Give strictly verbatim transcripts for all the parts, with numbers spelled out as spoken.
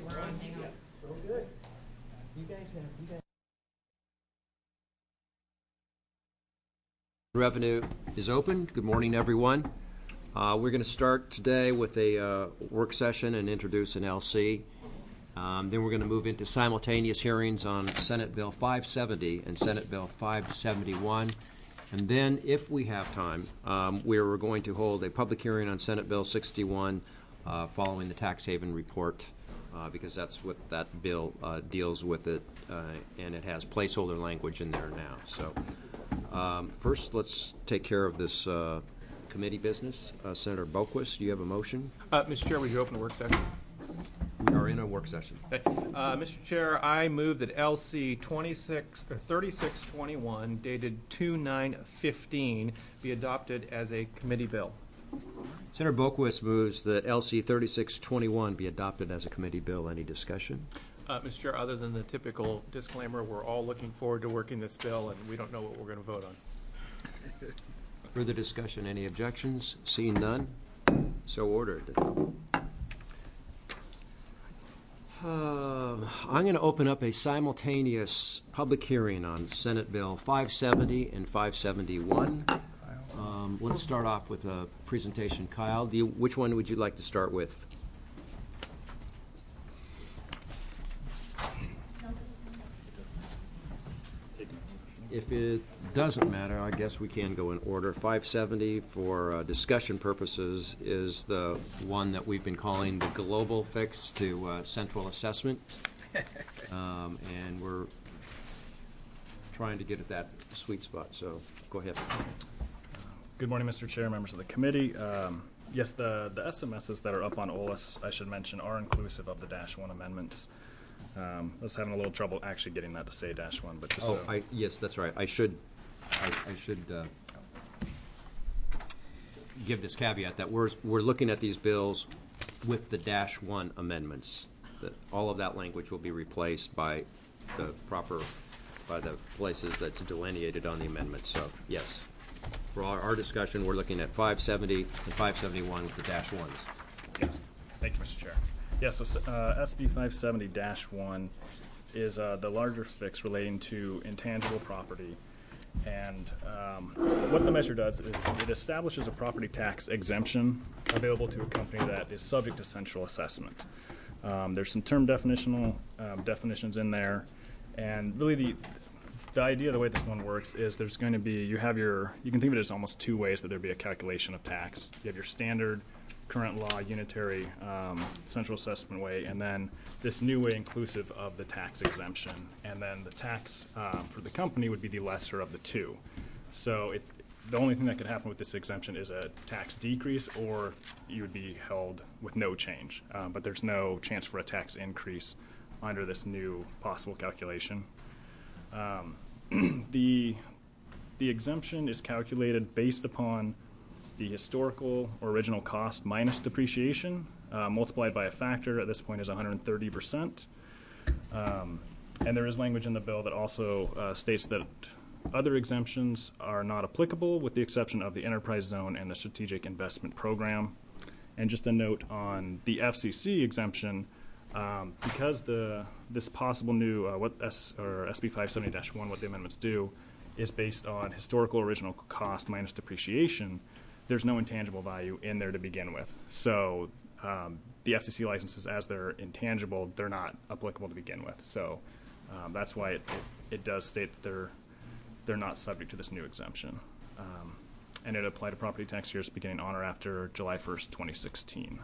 we're on. Hang on. Real good. You guys have, you guys. Revenue is open. Good morning, everyone. Uh, we're going to start today with a uh, work session and introduce an L C. Um, then we're going to move into simultaneous hearings on Senate Bill five seventy and Senate Bill five seventy-one. And then, if we have time, um, we're going to hold a public hearing on Senate Bill sixty-one uh, following the tax haven report, uh, because that's what that bill uh, deals with it, uh, and it has placeholder language in there now. So. Um, first, let's take care of this uh, committee business. Uh, Senator Boquist, do you have a motion? Uh, Mister Chair, would you open the work session? We are in a work session. Okay. Uh, Mister Chair, I move that L C twenty-six or thirty-six twenty-one, dated two nine fifteen, be adopted as a committee bill. Senator Boquist moves that L C thirty-six twenty-one be adopted as a committee bill. Any discussion? Uh, Mister Chair, other than the typical disclaimer, we're all looking forward to working this bill, and we don't know what we're going to vote on. Further discussion? Any objections? Seeing none, so ordered. Uh, I'm going to open up a simultaneous public hearing on Senate Bill five seventy and five seventy-one. Um, let's start off with a presentation. Kyle, do you, which one would you like to start with? If it doesn't matter, I guess we can go in order. five seventy, for uh, discussion purposes, is the one that we've been calling the global fix to uh, central assessment. Um, and we're trying to get at that sweet spot, so go ahead. Good morning, Mister Chair, members of the committee. Um, yes, the, the S M Ss that are up on O L A S, I should mention, are inclusive of the dash one amendments. Um, I was having a little trouble actually getting that to say dash one, but just Oh, so. I, yes, that's right. I should, I, I should uh, give this caveat that we're we're looking at these bills with the dash one amendments. That all of that language will be replaced by the proper, by the places that's delineated on the amendments. So yes, for our, our discussion, we're looking at five seventy and five seventy-one for dash ones. Yes, thank you, Mister Chair. Yeah, so uh, S B five seventy dash one is uh, the larger fix relating to intangible property. And um, what the measure does is it establishes a property tax exemption available to a company that is subject to central assessment. Um, there's some term definitional um, definitions in there. And really the, the idea, the way this one works, is there's going to be, you have your, you can think of it as almost two ways that there'd be a calculation of tax. You have your standard current law unitary um, central assessment way, and then this new way inclusive of the tax exemption, and then the tax um, for the company would be the lesser of the two. So it, the only thing that could happen with this exemption is a tax decrease, or you would be held with no change. Um, but there's no chance for a tax increase under this new possible calculation. Um, the the exemption is calculated based upon the historical or original cost minus depreciation, uh, multiplied by a factor, at this point is one hundred thirty percent. Um, and there is language in the bill that also uh, states that other exemptions are not applicable with the exception of the enterprise zone and the strategic investment program. And just a note on the F C C exemption, um, because the this possible new, uh, what S, or S B five seventy dash one, what the amendments do, is based on historical original cost minus depreciation, there's no intangible value in there to begin with. So um, the F C C licenses, as they're intangible, they're not applicable to begin with. So um, that's why it, it, it does state that they're, they're not subject to this new exemption. Um, and it applied to property tax years beginning on or after July first, twenty sixteen.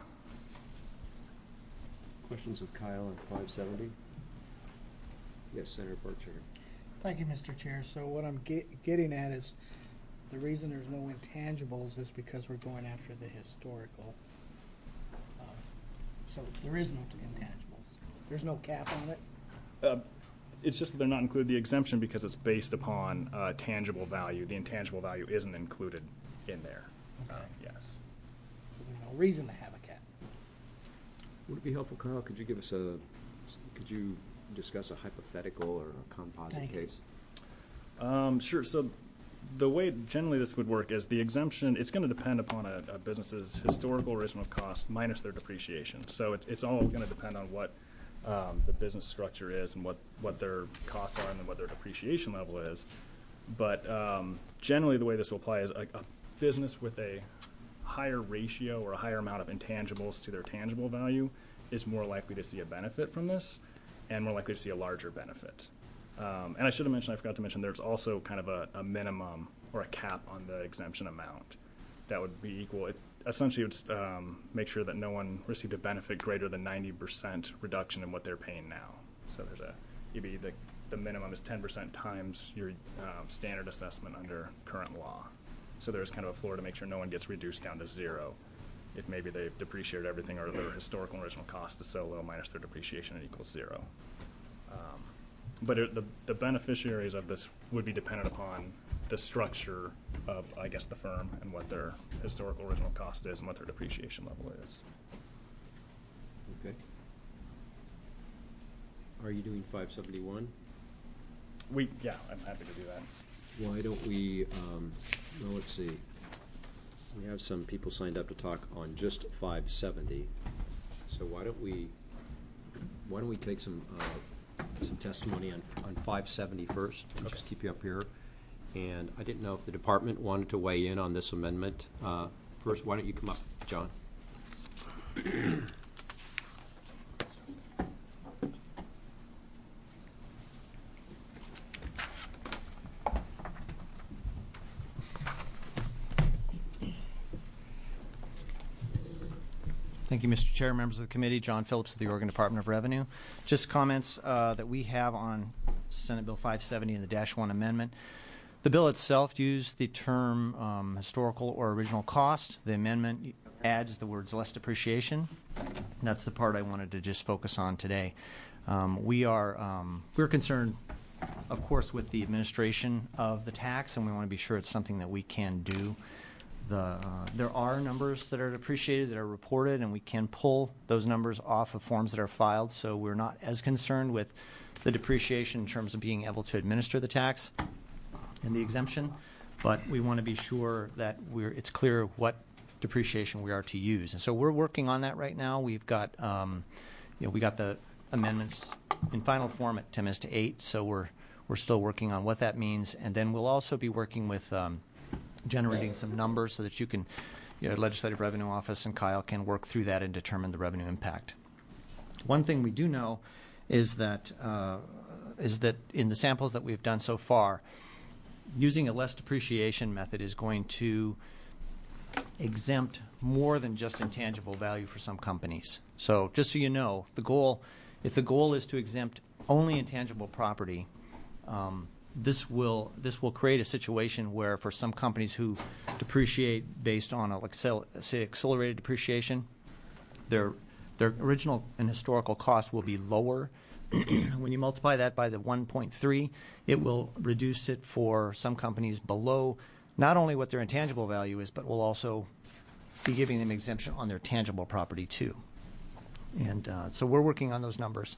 Questions of Kyle on five seventy? Yes, Senator Burchard. Thank you, Mister Chair. So what I'm get, getting at is the reason there's no intangibles is because we're going after the historical. Uh, so there is no intangibles. There's no cap on it. Uh, it's just that they're not included the exemption because it's based upon uh, tangible value. The intangible value isn't included in there. Okay. Uh, yes. So there's no reason to have a cap. Would it be helpful, Kyle? Could you give us a, could you discuss a hypothetical or a composite Thank you. case? Um, sure. So the way generally this would work is the exemption, it's going to depend upon a, a business's historical original cost minus their depreciation. So it's, it's all going to depend on what um, the business structure is and what, what their costs are and then what their depreciation level is. But um, generally the way this will apply is a, a business with a higher ratio or a higher amount of intangibles to their tangible value is more likely to see a benefit from this and more likely to see a larger benefit. Um, and I should have mentioned, I forgot to mention, there's also kind of a, a minimum or a cap on the exemption amount that would be equal. It essentially would um, make sure that no one received a benefit greater than ninety percent reduction in what they're paying now. So there's a, E B, the, the minimum is ten percent times your um, standard assessment under current law. So there's kind of a floor to make sure no one gets reduced down to zero. If maybe they've depreciated everything or their historical and original cost is so low minus their depreciation, it equals zero. Um, but it, the, the beneficiaries of this would be dependent upon the structure of, I guess, the firm and what their historical original cost is and what their depreciation level is. Okay. Are you doing five seventy-one? We, yeah, I'm happy to do that. Why don't we, um, well, let's see. We have some people signed up to talk on just five seventy. So why don't we, why don't we take some, uh, some testimony on, on five seventy first? We'll just keep you up here. And I didn't know if the department wanted to weigh in on this amendment. Uh, first, why don't you come up, John? Thank you, Mister Chair, members of the committee. John Phillips of the Oregon Department of Revenue. Just comments uh, that we have on Senate Bill five seventy and the Dash one amendment. The bill itself used the term um, historical or original cost. The amendment adds the words less depreciation. That's the part I wanted to just focus on today. Um, we are um, we're concerned, of course, with the administration of the tax, and we want to be sure it's something that we can do. The, uh, there are numbers that are depreciated that are reported, and we can pull those numbers off of forms that are filed, so we're not as concerned with the depreciation in terms of being able to administer the tax and the exemption, but we want to be sure that we're, it's clear what depreciation we are to use. And so we're working on that right now. We've got, um, you know, we got the amendments in final form at ten minutes to eight, so we're, we're still working on what that means, and then we'll also be working with um, generating some numbers so that you can, you know, Legislative Revenue Office and Kyle can work through that and determine the revenue impact. One thing we do know is that uh, is that in the samples that we've done so far, using a less depreciation method is going to exempt more than just intangible value for some companies. So just so you know, the goal, if the goal is to exempt only intangible property, um, This will this will create a situation where, for some companies who depreciate based on a, like, say, accelerated depreciation, their their original and historical cost will be lower. When you multiply that by the one point three, it will reduce it for some companies below not only what their intangible value is, but will also be giving them exemption on their tangible property too. And uh, so we're working on those numbers.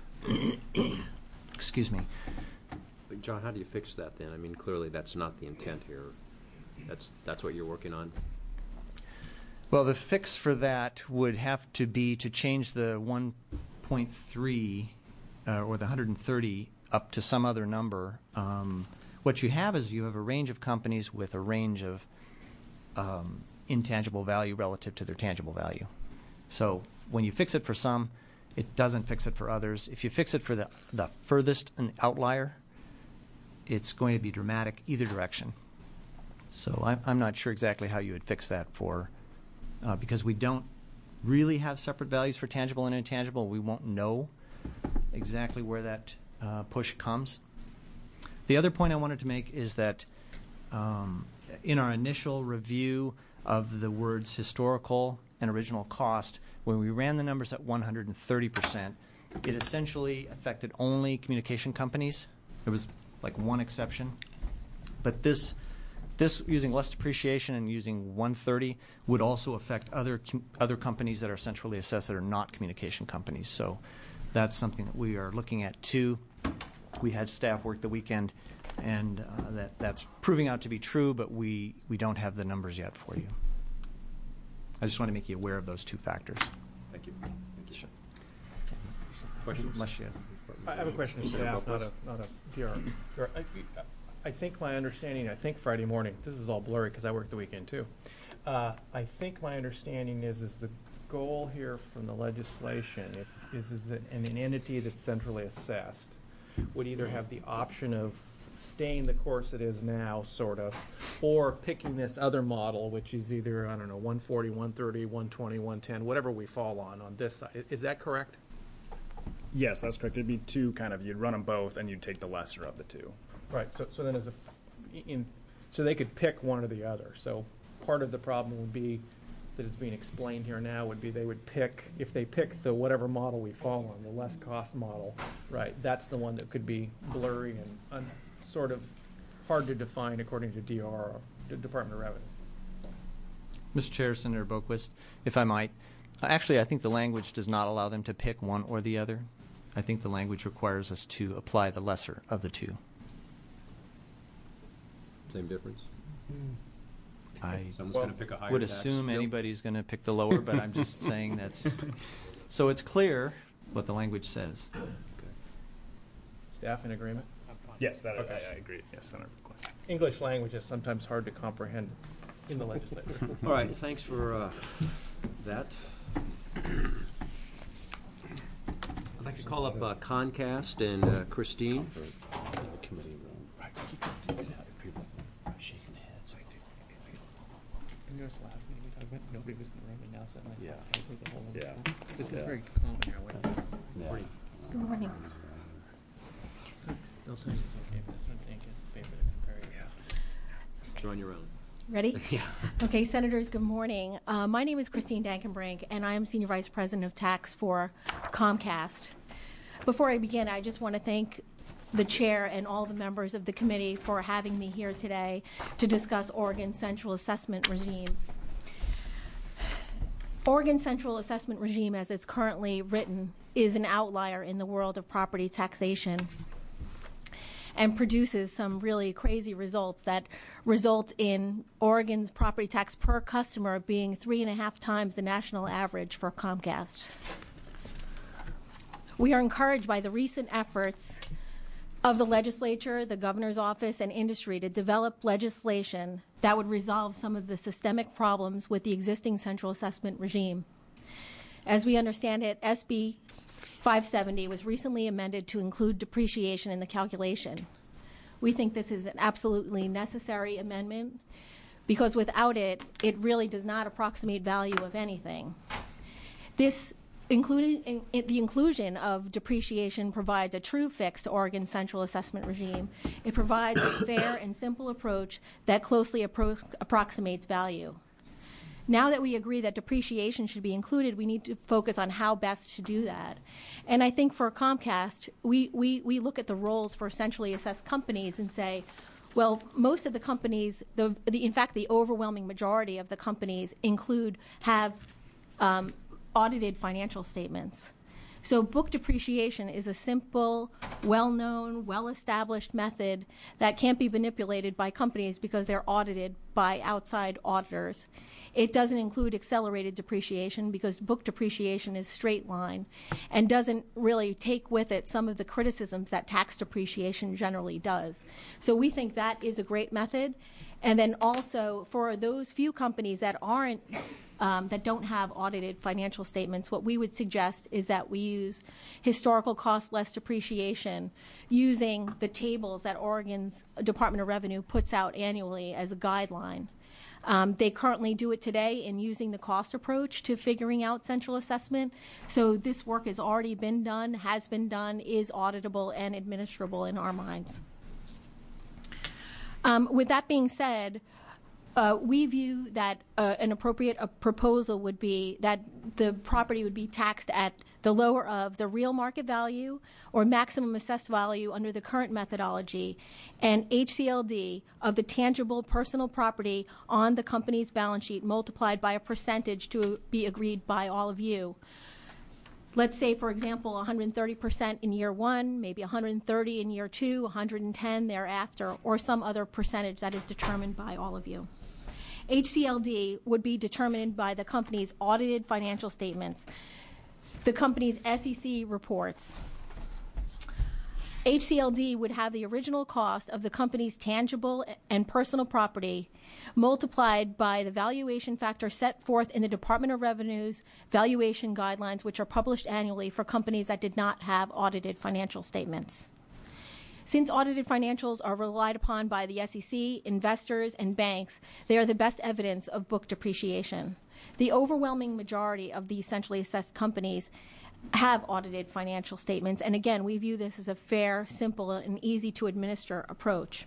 Excuse me. John, how do you fix that then? I mean, clearly that's not the intent here. That's that's what you're working on. Well, the fix for that would have to be to change the one point three uh, or the one hundred thirty up to some other number. Um, what you have is you have a range of companies with a range of um, intangible value relative to their tangible value. So when you fix it for some, it doesn't fix it for others. If you fix it for the, the furthest an outlier, it's going to be dramatic either direction. So I'm, I'm not sure exactly how you would fix that for, uh, because we don't really have separate values for tangible and intangible. We won't know exactly where that uh, push comes. The other point I wanted to make is that um, in our initial review of the words historical and original cost, when we ran the numbers at one hundred thirty percent, it essentially affected only communication companies. There was like one exception, but this this using less depreciation and using one thirty would also affect other other companies that are centrally assessed that are not communication companies. So that's something that we are looking at too. We had staff work the weekend, and uh, that that's proving out to be true, but we we don't have the numbers yet for you. I just want to make you aware of those two factors. Thank you. Thank you. Sure. Questions? Unless you have. I have a question of Senator staff, not a, Boquist. not a D R. Or I, I think my understanding, I think Friday morning, this is all blurry because I work the weekend too. Uh, I think my understanding is, is the goal here from the legislation if, is, is that an, an entity that's centrally assessed would either have the option of staying the course it is now, sort of, or picking this other model, which is either, I don't know, one forty, one thirty, one twenty, one ten, whatever we fall on on this side. Is that correct? Yes, that's correct. It'd be two kind of, you'd run them both and you'd take the lesser of the two. Right, so, so then as a, f- in, so they could pick one or the other. So part of the problem would be, that is being explained here now, would be they would pick, if they pick the whatever model we fall on, the less cost model, right, that's the one that could be blurry and un, sort of hard to define according to D R, the Department of Revenue. Mister Chair, Senator Boquist, if I might, uh, actually, I think the language does not allow them to pick one or the other. I think the language requires us to apply the lesser of the two. Same difference? I Someone's Well, going to pick a higher would tax assume bill? anybody's going to pick the lower, but I'm just saying that's, so it's clear what the language says. Staff in agreement? I'm fine. Yes, that, Okay. I, I agree. Yes, Senator Boquist. English language is sometimes hard to comprehend in the legislature. All right, thanks for uh, that. I'd like to call up uh, Concast and uh, Christine. You notice last meeting we talked about nobody was in the room and now suddenly it's like Yeah. over the whole. Yeah. This is Yeah. very common here. What Good morning. so they'll tell you it's okay, but this one's saying against the paper, they're very. You're on your own. Ready? Yeah. Okay, Senators, good morning. Uh, my name is Christine Dankenbrink, and I am Senior Vice President of Tax for Comcast. Before I begin, I just want to thank the chair and all the members of the committee for having me here today to discuss Oregon's central assessment regime. Oregon's central assessment regime, as it's currently written, is an outlier in the world of property taxation and produces some really crazy results that result in Oregon's property tax per customer being three and a half times the national average for Comcast. We are encouraged by the recent efforts of the legislature, the governor's office, and industry to develop legislation that would resolve some of the systemic problems with the existing central assessment regime. As we understand it, S B five seventy was recently amended to include depreciation in the calculation. We think this is an absolutely necessary amendment because without it, it really does not approximate value of anything. This Including in, in the inclusion of depreciation provides a true fix to Oregon's central assessment regime. It provides a fair and simple approach that closely appro- approximates value. Now that we agree that depreciation should be included, we need to focus on how best to do that. And I think for Comcast, we, we, we look at the roles for centrally assessed companies and say, well, most of the companies, the, the, in fact, the overwhelming majority of the companies include, have um, audited financial statements. So book depreciation is a simple, well-known, well-established method that can't be manipulated by companies because they're audited by outside auditors. It doesn't include accelerated depreciation because book depreciation is straight line and doesn't really take with it some of the criticisms that tax depreciation generally does. So we think that is a great method. And then also for those few companies that aren't Um, that don't have audited financial statements, what we would suggest is that we use historical cost less depreciation using the tables that Oregon's Department of Revenue puts out annually as a guideline. Um, they currently do it today in using the cost approach to figuring out central assessment. So this work has already been done, has been done, is auditable and administrable in our minds. Um, with that being said, Uh, we view that uh, an appropriate uh, proposal would be that the property would be taxed at the lower of the real market value or maximum assessed value under the current methodology, and H C L D of the tangible personal property on the company's balance sheet multiplied by a percentage to be agreed by all of you. Let's say, for example, one hundred thirty percent in year one, maybe one hundred thirty in year two, one hundred ten thereafter, or some other percentage that is determined by all of you. H C L D would be determined by the company's audited financial statements. the company's S E C reports. H C L D would have the original cost of the company's tangible and personal property multiplied by the valuation factor set forth in the Department of Revenue's valuation guidelines, which are published annually for companies that did not have audited financial statements. Since audited financials are relied upon by the S E C, investors, and banks, they are the best evidence of book depreciation. The overwhelming majority of the essentially assessed companies have audited financial statements, and again, we view this as a fair, simple, and easy to administer approach.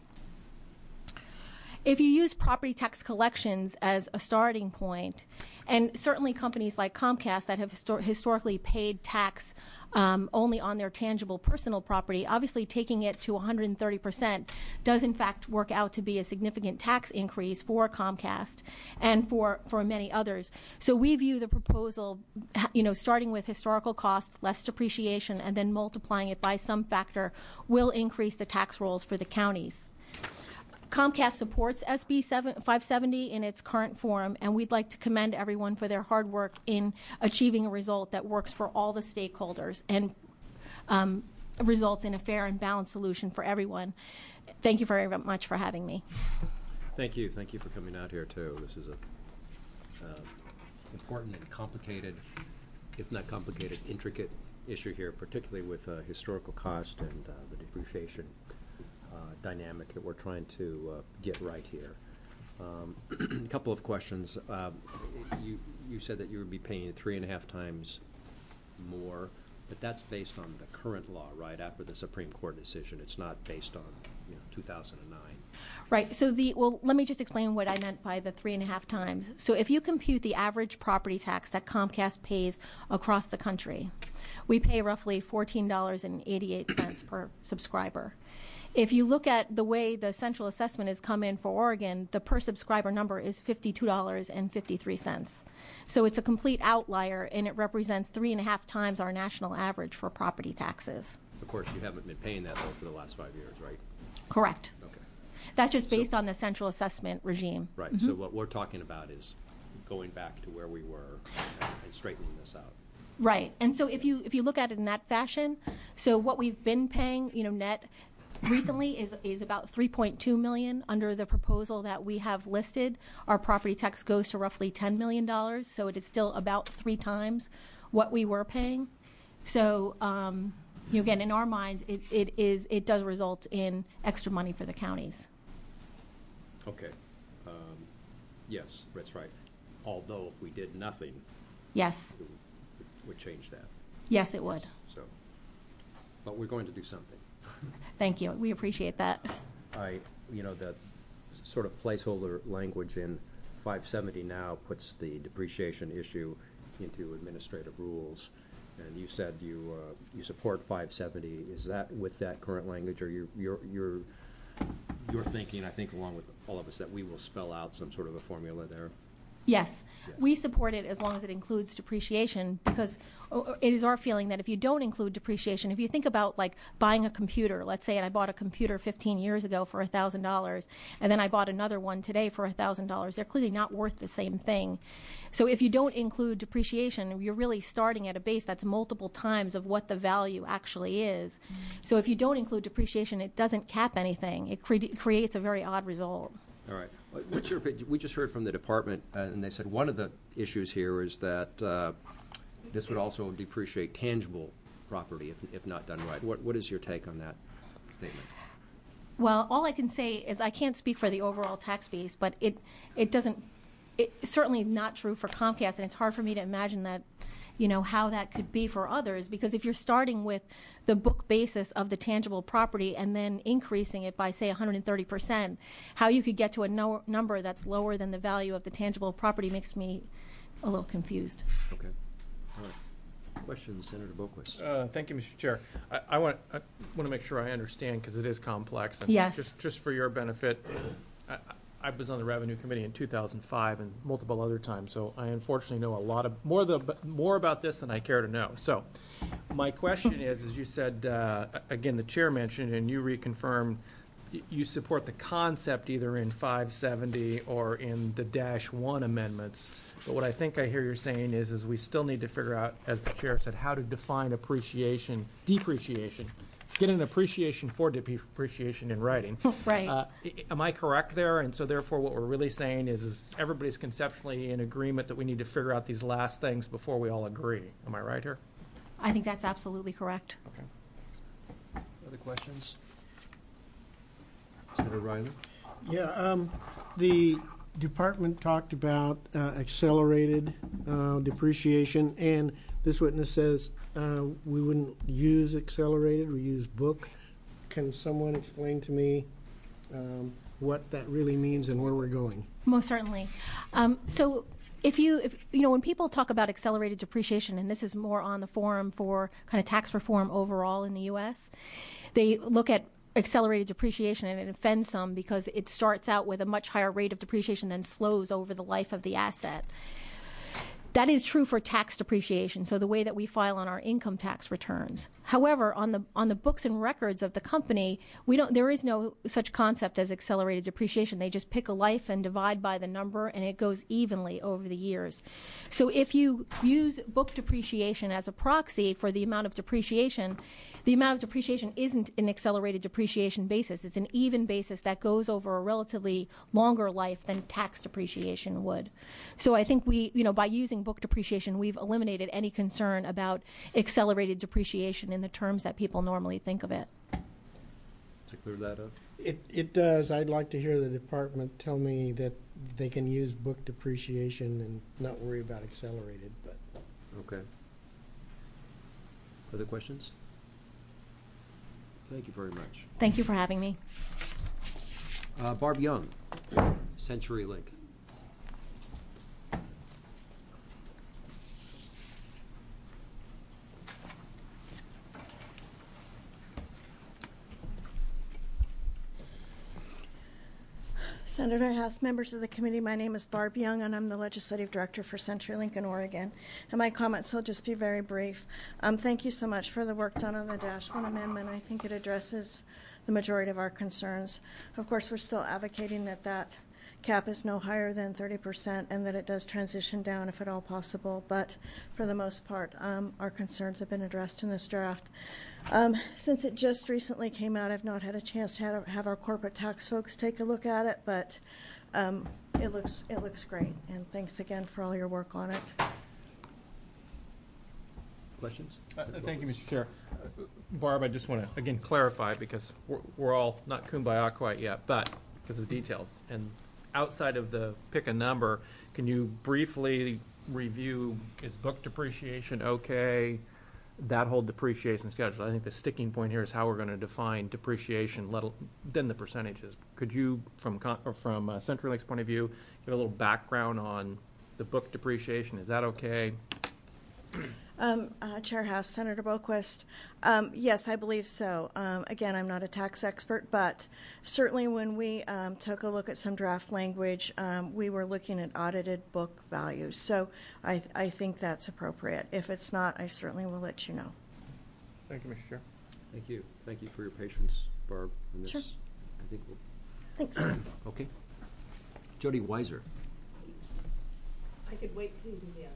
If you use property tax collections as a starting point, and certainly companies like Comcast that have histor- historically paid tax um, only on their tangible personal property, obviously taking it to one hundred thirty percent does in fact work out to be a significant tax increase for Comcast and for, for many others. So we view the proposal, you know, starting with historical cost, less depreciation, and then multiplying it by some factor will increase the tax rolls for the counties. Comcast supports S B five seventy in its current form, and we'd like to commend everyone for their hard work in achieving a result that works for all the stakeholders and um, results in a fair and balanced solution for everyone. Thank you very much for having me. Thank you. Thank you for coming out here, too. This is a uh, important and complicated, if not complicated, intricate issue here, particularly with uh, historical cost and uh, the depreciation Uh, dynamic that we're trying to uh, get right here. Um, a couple of questions. Uh, you you said that you would be paying three and a half times more, but that's based on the current law, right? After the Supreme Court decision, it's not based on you know two thousand nine. Right. So the well, let me just explain what I meant by the three and a half times. So if you compute the average property tax that Comcast pays across the country, we pay roughly fourteen dollars and eighty-eight cents per subscriber. If you look at the way the central assessment has come in for Oregon, the per subscriber number is fifty-two dollars and fifty-three cents. So it's a complete outlier, and it represents three and a half times our national average for property taxes. Of course, you haven't been paying that, though, for the last five years, right? Correct. Okay. That's just based So- on the central assessment regime. Right. So what we're talking about is going back to where we were and, and straightening this out. Right. And so if you if you look at it in that fashion, so what we've been paying, you know, net recently is is about three point two million dollars. Under the proposal that we have listed, our property tax goes to roughly ten million dollars, so it is still about three times what we were paying. So um, you know, again, in our minds, it, it is it does result in extra money for the counties. Okay. Um, yes, that's right. Although if we did nothing, Yes. it would, it would change that. Yes, it would. So, but we're going to do something. Thank you. We appreciate that. I, you know, the sort of placeholder language in five seventy now puts the depreciation issue into administrative rules. And you said you uh, you support five seventy. Is that with that current language, or you're you're you're you're thinking, I think, along with all of us, that we will spell out some sort of a formula there? Yes, Yes. we support it as long as it includes depreciation, because uh, it is our feeling that if you don't include depreciation, if you think about like buying a computer, let's say, and I bought a computer fifteen years ago for one thousand dollars, and then I bought another one today for one thousand dollars, they're clearly not worth the same thing. So if you don't include depreciation, you're really starting at a base that's multiple times of what the value actually is. So if you don't include depreciation, it doesn't cap anything. It cre- creates a very odd result. All right. What's your opinion? We just heard from the department, uh, and they said one of the issues here is that uh, this would also depreciate tangible property if, if not done right. What What is your take on that statement? Well, all I can say is I can't speak for the overall tax base, but it it doesn't. It's certainly not true for Comcast, and it's hard for me to imagine that, you know, how that could be for others, because if you're starting with the book basis of the tangible property and then increasing it by, say, one hundred thirty percent, how you could get to a no- number that's lower than the value of the tangible property makes me a little confused. Okay. All right. Questions, Senator Boquist? Uh, Thank you, Mister Chair. I, I want I want to make sure I understand, because it is complex. And Yes. Just, just for your benefit, I, I was on the Revenue Committee in two thousand five and multiple other times, so I unfortunately know a lot of more the more about this than I care to know. So, my question is, as you said, uh, again, the chair mentioned, and you reconfirmed, y- you support the concept either in five seventy or in the dash one amendments But what I think I hear you're saying is, is we still need to figure out, as the chair said, how to define appreciation, depreciation, get an appreciation for depreciation in writing. Right. Uh, i- Am I correct there? And so therefore, what we're really saying is, is everybody's conceptually in agreement that we need to figure out these last things before we all agree. Am I right here? I think that's absolutely correct. Okay. Other questions? Senator Riley? Yeah, um, the department talked about uh, accelerated uh, depreciation, and this witness says uh, we wouldn't use accelerated, we use book. Can someone explain to me um, what that really means and where we're going? Most certainly. Um, so if you, if, you know, when people talk about accelerated depreciation, and this is more on the forum for kind of tax reform overall in the U S, they look at accelerated depreciation, and it offends some because it starts out with a much higher rate of depreciation than slows over the life of the asset. That is true for tax depreciation, so the way that we file on our income tax returns. However, on the on the books and records of the company, we don't. There is no such concept as accelerated depreciation. They just pick a life and divide by the number, and it goes evenly over the years. So if you use book depreciation as a proxy for the amount of depreciation, the amount of depreciation isn't an accelerated depreciation basis. It's an even basis that goes over a relatively longer life than tax depreciation would. So I think we, you know, by using book depreciation, we've eliminated any concern about accelerated depreciation in the terms that people normally think of it. To clear that up? It, it does. I'd like to hear the department tell me that they can use book depreciation and not worry about accelerated, but. Okay. Other questions? Thank you very much. Thank you for having me. Uh, Barb Young, CenturyLink. Senator House, members of the committee, my name is Barb Young, and I'm the Legislative Director for CenturyLink in Oregon. And my comments will just be very brief. Um, thank you so much for the work done on the Dash one Amendment. I think it addresses the majority of our concerns. Of course, we're still advocating that that cap is no higher than thirty percent and that it does transition down if at all possible. But for the most part, um, our concerns have been addressed in this draft. Um, since it just recently came out, I've not had a chance to have, have our corporate tax folks take a look at it, but um, it looks it looks great. And thanks again for all your work on it. Questions? Uh, Thank you, Mister Chair. Uh, Barb, I just want to, again, clarify, because we're, we're all not kumbaya quite yet, but because of the details. And outside of the pick a number, can you briefly review, is book depreciation okay? That whole depreciation schedule. I think the sticking point here is how we're going to define depreciation, let al- then the percentages. Could you, from con- or from uh, CenturyLink's point of view, give a little background on the book depreciation? Is that okay? Um, uh, Chair House, Senator Boquist, um, yes, I believe so. Um, again, I'm not a tax expert, but certainly when we um, took a look at some draft language, um, we were looking at audited book values. So I, th- I think that's appropriate. If it's not, I certainly will let you know. Thank you, Mister Chair. Thank you. Thank you for your patience, Barb, in this. Sure. I think we'll, Thanks. okay. Jody Weiser. I could wait till you do the other bill.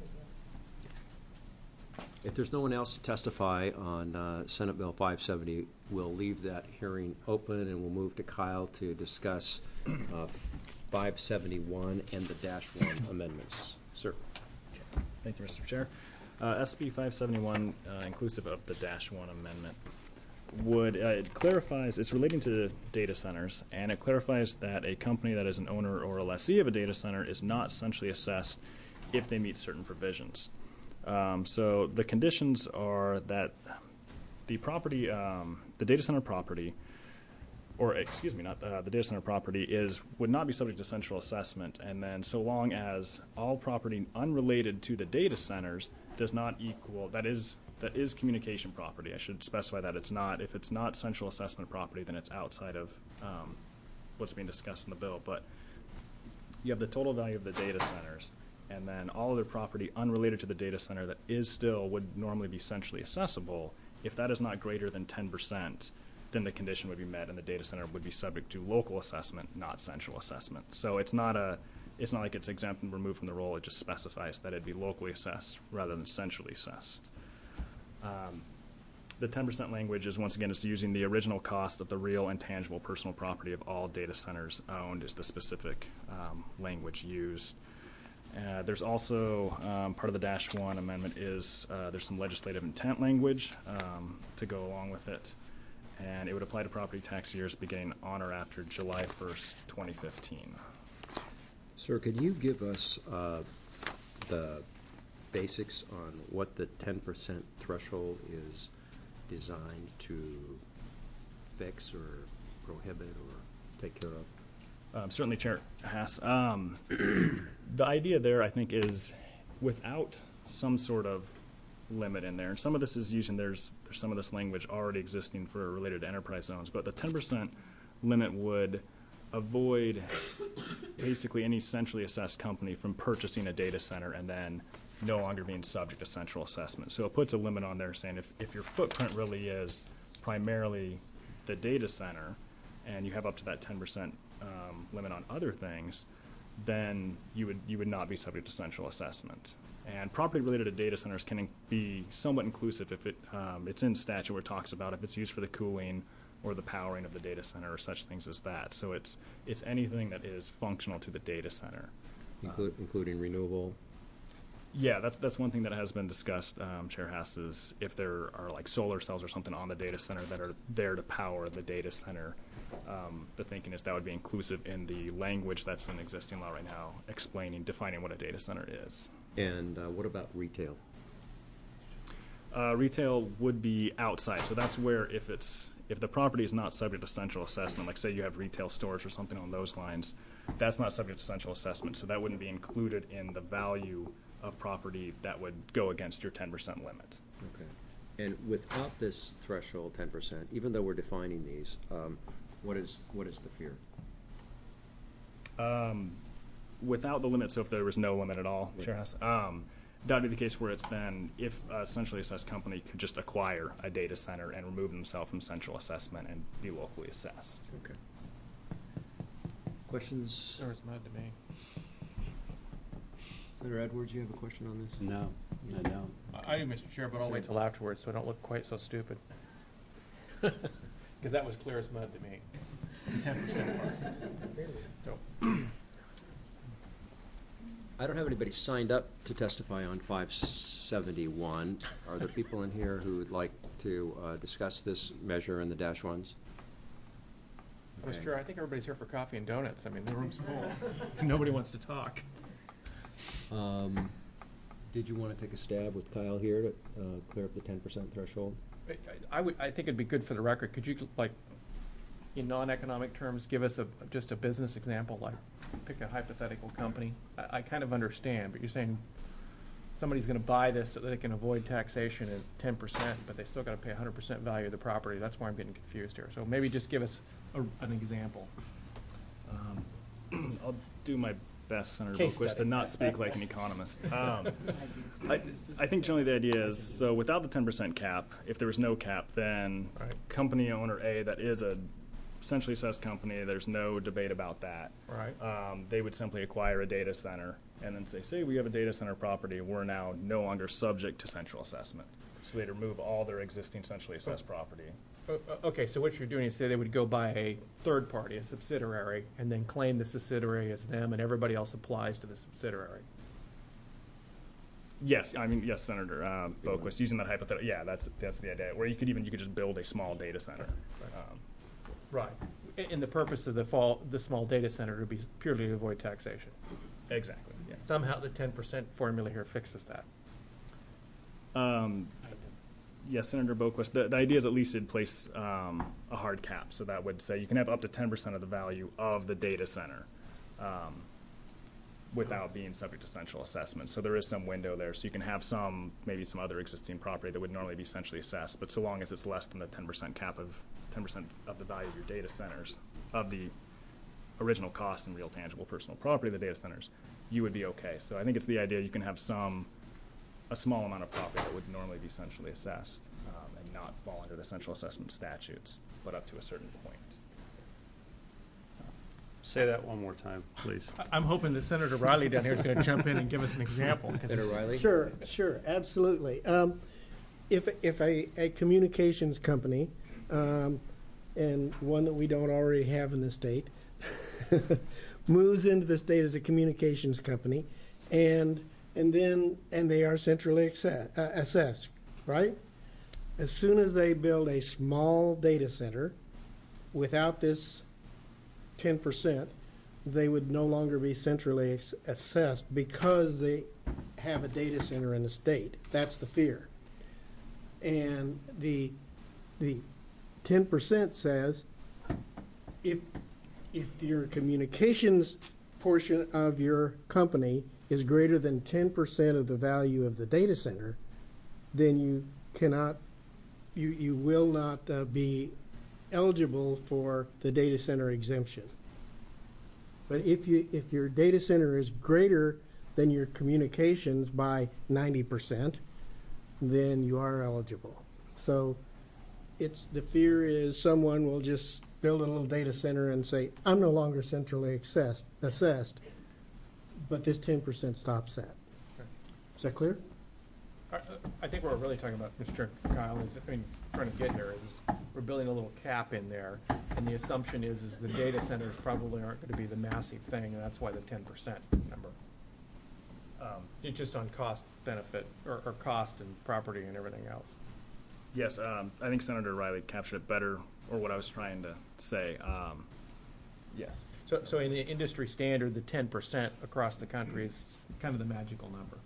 If there's no one else to testify on uh, Senate Bill five seventy, we'll leave that hearing open and we'll move to Kyle to discuss uh, five seventy-one and the dash one amendments. Sir. Thank you, Mister Chair. Uh, S B five seventy-one, uh, inclusive of the dash one amendment, would uh, it clarifies it's relating to data centers, and it clarifies that a company that is an owner or a lessee of a data center is not essentially assessed if they meet certain provisions. Um, so the conditions are that the property, um, the data center property, or excuse me, not uh, the data center property is would not be subject to central assessment, and then so long as all property unrelated to the data centers does not equal that is that is communication property. I should specify that it's not. If it's not central assessment property, then it's outside of um, what's being discussed in the bill. But you have the total value of the data centers, and then all other property unrelated to the data center that is still would normally be centrally assessable. If that is not greater than ten percent, then the condition would be met and the data center would be subject to local assessment, not central assessment. So it's not a it's not like it's exempt and removed from the roll. It just specifies that it'd be locally assessed rather than centrally assessed. Um, the ten percent language is, once again, it's using the original cost of the real and tangible personal property of all data centers owned is the specific um, language used. Uh, there's also um, part of the dash one amendment is uh, there's some legislative intent language um, to go along with it, and it would apply to property tax years beginning on or after July first, twenty fifteen. Sir, could you give us uh, the basics on what the ten percent threshold is designed to fix or prohibit or take care of? Um, certainly, Chair Haas. Um, the idea there, I think, is without some sort of limit in there, and some of this is using, there's, there's some of this language already existing for related to enterprise zones, but the ten percent limit would avoid basically any centrally assessed company from purchasing a data center and then no longer being subject to central assessment. So it puts a limit on there saying if, if your footprint really is primarily the data center and you have up to that ten percent um, limit on other things, then you would you would not be subject to central assessment. And property related to data centers can be somewhat inclusive if it um, it's in statute where it talks about if it's used for the cooling or the powering of the data center or such things as that. So it's it's anything that is functional to the data center. Inclu- including renewable? Yeah, that's that's one thing that has been discussed, um, Chair Haas, is if there are like solar cells or something on the data center that are there to power the data center, um, the thinking is that would be inclusive in the language that's in existing law right now, explaining, defining what a data center is. And uh, what about retail? Uh, retail would be outside, so that's where if it's if the property is not subject to central assessment, like say you have retail stores or something on those lines, that's not subject to central assessment, so that wouldn't be included in the value of property that would go against your ten percent limit. Okay. And without this threshold, ten percent, even though we're defining these, um, what is what is the fear? Um, without the limit, so if there was no limit at all, Right. Chair Haas, um, that would be the case where it's then if a centrally assessed company could just acquire a data center and remove themselves from central assessment and be locally assessed. Okay. Questions? There was mud to me. Senator Edwards, you have a question on this? No, I don't. I do, Mister Chair, but I'll wait till afterwards so I don't look quite so stupid. Because that was clear as mud to me. The ten percent part. So, I don't have anybody signed up to testify on five seventy-one. Are there people in here who would like to uh, discuss this measure in the dash ones? Mister Okay. Chair, I think everybody's here for coffee and donuts. I mean, the room's full. Nobody wants to talk. Um, did you want to take a stab with Kyle here to uh, clear up the ten percent threshold? I- I would, I think it'd be good for the record, could you, like, in non-economic terms, give us a, just a business example, like, pick a hypothetical company? I, I kind of understand, but you're saying somebody's gonna buy this so that they can avoid taxation at ten percent, but they still gotta pay a hundred percent value of the property. That's why I'm getting confused here. So maybe just give us a, an example. Um, I'll do my best, Senator Case Boquist, to study. not speak like an economist. Um, I, I think generally the idea is, so without the ten percent cap, if there was no cap, then Right. company owner A, that is a centrally assessed company, there's no debate about that. Right. Um, they would simply acquire a data center and then say, say we have a data center property, we're now no longer subject to central assessment. So they'd remove all their existing centrally assessed property. O- o- Okay, so what you're doing is say they would go buy a third party, a subsidiary, and then claim the subsidiary as them, and everybody else applies to the subsidiary. Yes, I mean, yes, Senator uh, Boquist, using that hypothetical, yeah, that's that's the idea. Where you could even, you could just build a small data center. Um, Right. And the purpose of the fall, the small data center would be purely to avoid taxation. exactly, yes. Somehow the ten percent formula here fixes that. Um, yes, Senator Boquist, the, the idea is at least in place um, a hard cap. So that would say you can have up to ten percent of the value of the data center um, without being subject to central assessment. So there is some window there. So you can have some, maybe some other existing property that would normally be centrally assessed, but so long as it's less than the ten percent cap of ten percent of the value of your data centers, of the original cost and real tangible personal property of the data centers, you would be okay. So I think it's the idea you can have some, a small amount of property that would normally be centrally assessed um, and not fall under the central assessment statutes, but up to a certain point. Say that one more time, please. I- I'm hoping that Senator Riley down here is going to jump in and give us an example. 'cause Senator it's- Riley? Sure, sure, absolutely. Um, if if a, a communications company, um, and one that we don't already have in the state, moves into the state as a communications company, and and then and they are centrally access, uh, assessed, right? As soon as they build a small data center, without this ten percent, they would no longer be centrally ex- assessed because they have a data center in the state. That's the fear. And the the ten percent says if if your communications portion of your company is greater than ten percent of the value of the data center, then you cannot you you will not uh, be eligible for the data center exemption. But if you if your data center is greater than your communications by ninety percent, then you are eligible. So it's the fear is someone will just build a little data center and say, I'm no longer centrally assessed, assessed but this ten percent stops that. Is that clear? I- I think what we're really talking about, Mister Kyle, is, I mean, trying to get here is, is we're building a little cap in there, and the assumption is, is the data centers probably aren't going to be the massive thing, and that's why the ten percent number. Um, It's just on cost benefit, or, or cost and property and everything else. Yes, um, I think Senator Riley captured it better, or what I was trying to say. Um, yes. So, so in the industry standard, the ten percent across the country is kind of the magical number.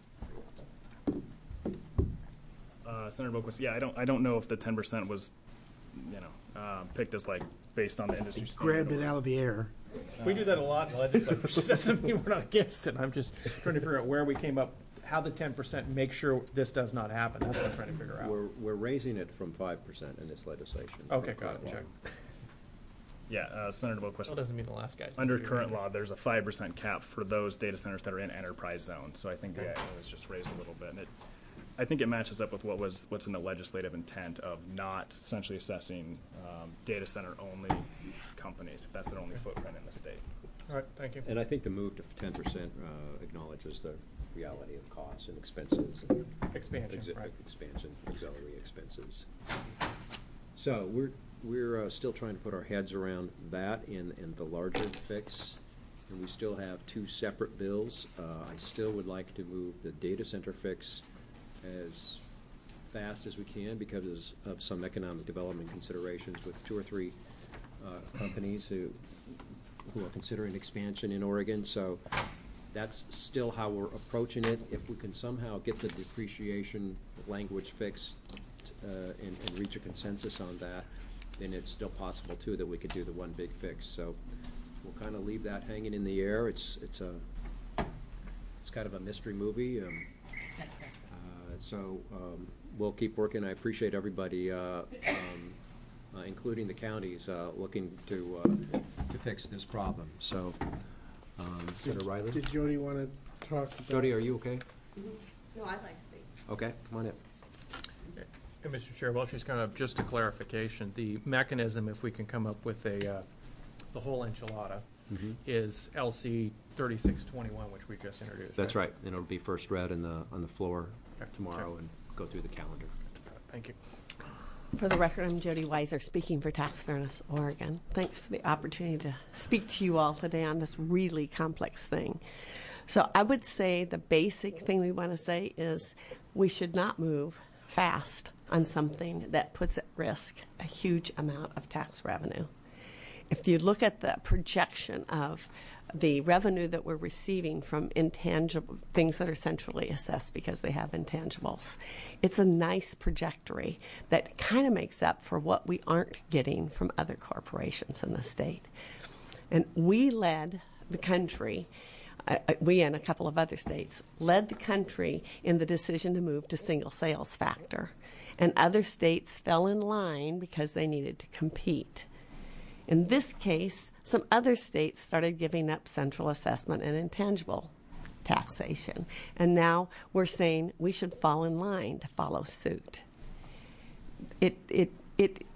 Uh, Senator Boquist, yeah, I don't, I don't know if the ten percent was, you know, uh, picked as like based on the industry standard. Grabbed it or- out of the air. We do that a lot in the legislature. Doesn't mean we're not against it. I'm just trying to figure out where we came up, how the ten percent make sure this does not happen. That's what I'm trying to figure out. We're, we're raising it from five percent in this legislation. Okay, got it, check. Yeah, uh, Senator Boquist. Still doesn't mean the last guy's. Under current law, there's a five percent cap for those data centers that are in enterprise zones. So I think the idea was just raised a little bit. And it, I think it matches up with what was what's in the legislative intent of not essentially assessing um, data center only companies if that's their only footprint in the state. All right, thank you. And I think the move to ten percent uh, acknowledges the reality of costs and expenses. And Expansion, exi- right. Expansion, auxiliary expenses. So we're, we're uh, still trying to put our heads around that in, in the larger fix. And we still have two separate bills. Uh, I still would like to move the data center fix as fast as we can because of some economic development considerations with two or three uh, companies who who are considering expansion in Oregon. So that's still how we're approaching it. If we can somehow get the depreciation language fixed uh, and, and reach a consensus on that, then it's still possible too that we could do the one big fix. So we'll kind of leave that hanging in the air. It's it's a it's kind of a mystery movie. Um, uh, so um, we'll keep working. I appreciate everybody, uh, um, uh, including the counties, uh, looking to uh, to fix this problem. So, um, Senator Riley? Did Jody want to talk about? Jody, are you okay? No, I'd like to speak. Okay, come on in. And Mister Chair, well, she's kind of, just a clarification, the mechanism, if we can come up with a, uh, the whole enchilada, Mhm. is L C thirty-six twenty-one, which we just introduced. That's right, and it'll be first read in the, on the floor Okay. tomorrow and go through the calendar. Thank you. For the record, I'm Jody Weiser, speaking for Tax Fairness Oregon. Thanks for the opportunity to speak to you all today on this really complex thing. So I would say the basic thing we want to say is we should not move fast on something that puts at risk a huge amount of tax revenue. If you look at the projection of the revenue that we're receiving from intangible things that are centrally assessed because they have intangibles, it's a nice trajectory that kind of makes up for what we aren't getting from other corporations in the state. And we led the country, uh, we and a couple of other states, led the country in the decision to move to single sales factor. And other states fell in line because they needed to compete. In this case, some other states started giving up central assessment and intangible taxation. And now we're saying we should fall in line to follow suit. It, it, it,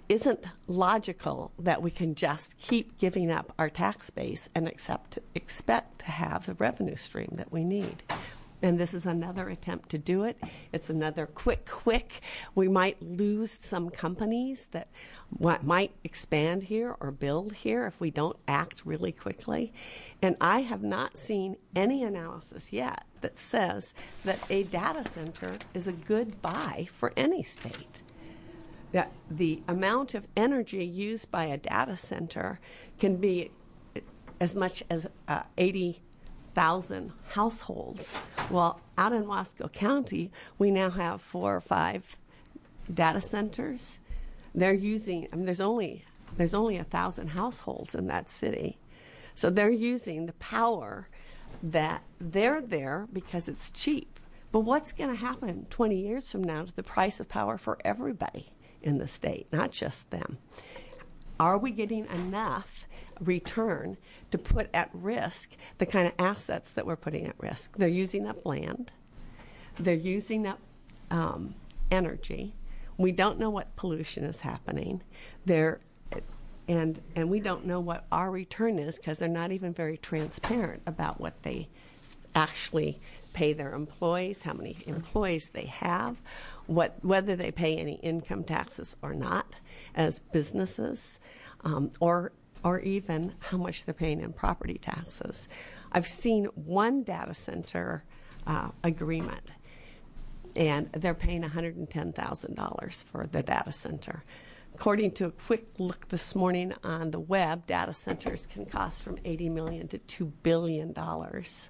isn't logical that we can just keep giving up our tax base and accept, expect to have the revenue stream that we need. And this is another attempt to do it. It's another quick, quick. We might lose some companies that might expand here or build here if we don't act really quickly. And I have not seen any analysis yet that says that a data center is a good buy for any state. That the amount of energy used by a data center can be as much as uh, eighty thousand households. Well, out in Wasco County, we now have four or five data centers. They're using, I mean, there's only there's only a thousand households in that city, so they're using the power that they're there because it's cheap. But what's going to happen twenty years from now to the price of power for everybody in the state, not just them? Are we getting enough return to put at risk the kind of assets that we're putting at risk? They're using up land. They're using up um, energy. We don't know what pollution is happening. They're, and, and we don't know what our return is because they're not even very transparent about what they actually pay their employees, how many employees they have, what, whether they pay any income taxes or not as businesses, um, or or even how much they're paying in property taxes. I've seen one data center uh, agreement, and they're paying one hundred ten thousand dollars for the data center. According to a quick look this morning on the web, data centers can cost from eighty million dollars to two billion dollars.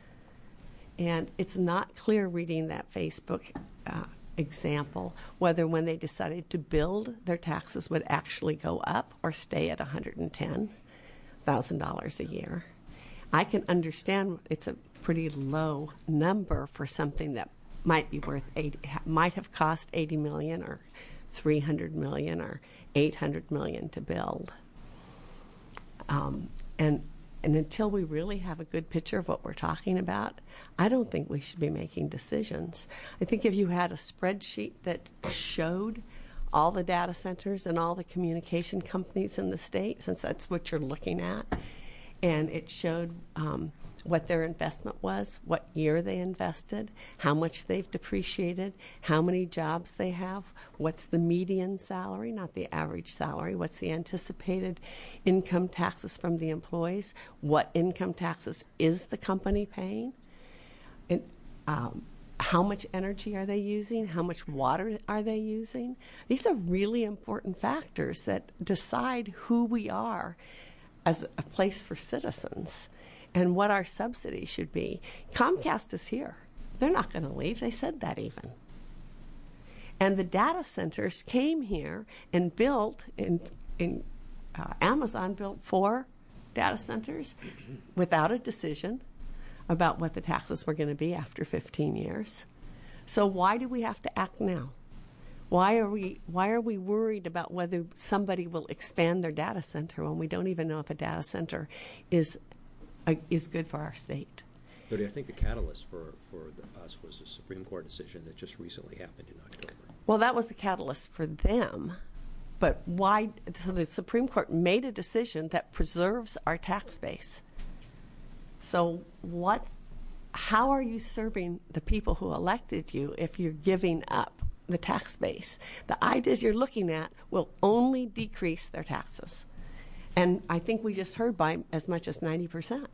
And it's not clear reading that Facebook uh, example whether when they decided to build, their taxes would actually go up or stay at one hundred ten thousand dollars a year. I can understand it's a pretty low number for something that might be worth eighty, might have cost eighty million dollars or three hundred million dollars or eight hundred million dollars to build. Um, and and until we really have a good picture of what we're talking about, I don't think we should be making decisions. I think if you had a spreadsheet that showed all the data centers and all the communication companies in the state, since that's what you're looking at, and it showed um, what their investment was, what year they invested, how much they've depreciated, how many jobs they have, what's the median salary, not the average salary, what's the anticipated income taxes from the employees, what income taxes is the company paying, and um, how much energy are they using, how much water are they using. These are really important factors that decide who we are as a place for citizens and what our subsidy should be. Comcast is here. They're not going to leave. They said that even. And the data centers came here and built, in, in uh, Amazon built four data centers without a decision about what the taxes were going to be after fifteen years. So why do we have to act now? Why are we why are we worried about whether somebody will expand their data center when we don't even know if a data center is uh, is good for our state? But I think the catalyst for, for the, us was a Supreme Court decision that just recently happened in October. Well, that was the catalyst for them. But why? So the Supreme Court made a decision that preserves our tax base. So what? How are you serving the people who elected you if you're giving up the tax base? The ideas you're looking at will only decrease their taxes. And I think we just heard by as much as ninety percent.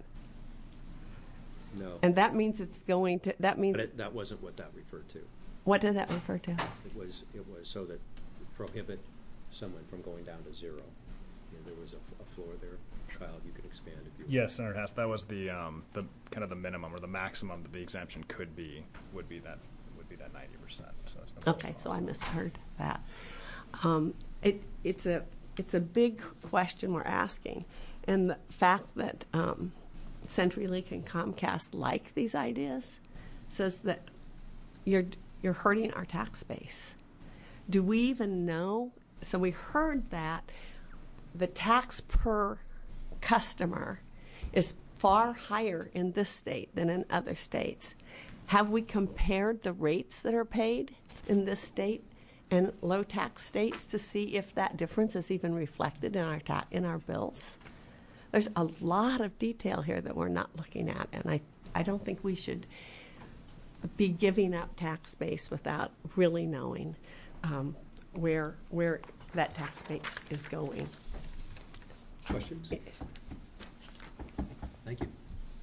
No. And that means it's going to, that means. But it, that wasn't what that referred to. What did that refer to? It was, it was so that prohibit someone from going down to zero. You know, there was a, a floor there. Child, you could expand if you. Yes, Senator Hess, that was the um, the kind of the minimum or the maximum that the exemption could be would be that would be that ninety percent. So that's the okay, so I misheard that. Um, it it's a it's a big question we're asking, and the fact that um, CenturyLink and Comcast like these ideas says that you're you're hurting our tax base. Do we even know? So we heard that the tax per customer is far higher in this state than in other states. Have we compared the rates that are paid in this state and low tax states to see if that difference is even reflected in our ta- in our bills. There's a lot of detail here that we're not looking at, and I, I don't think we should be giving up tax base without really knowing um, where where that tax base is going. Questions? Thank you.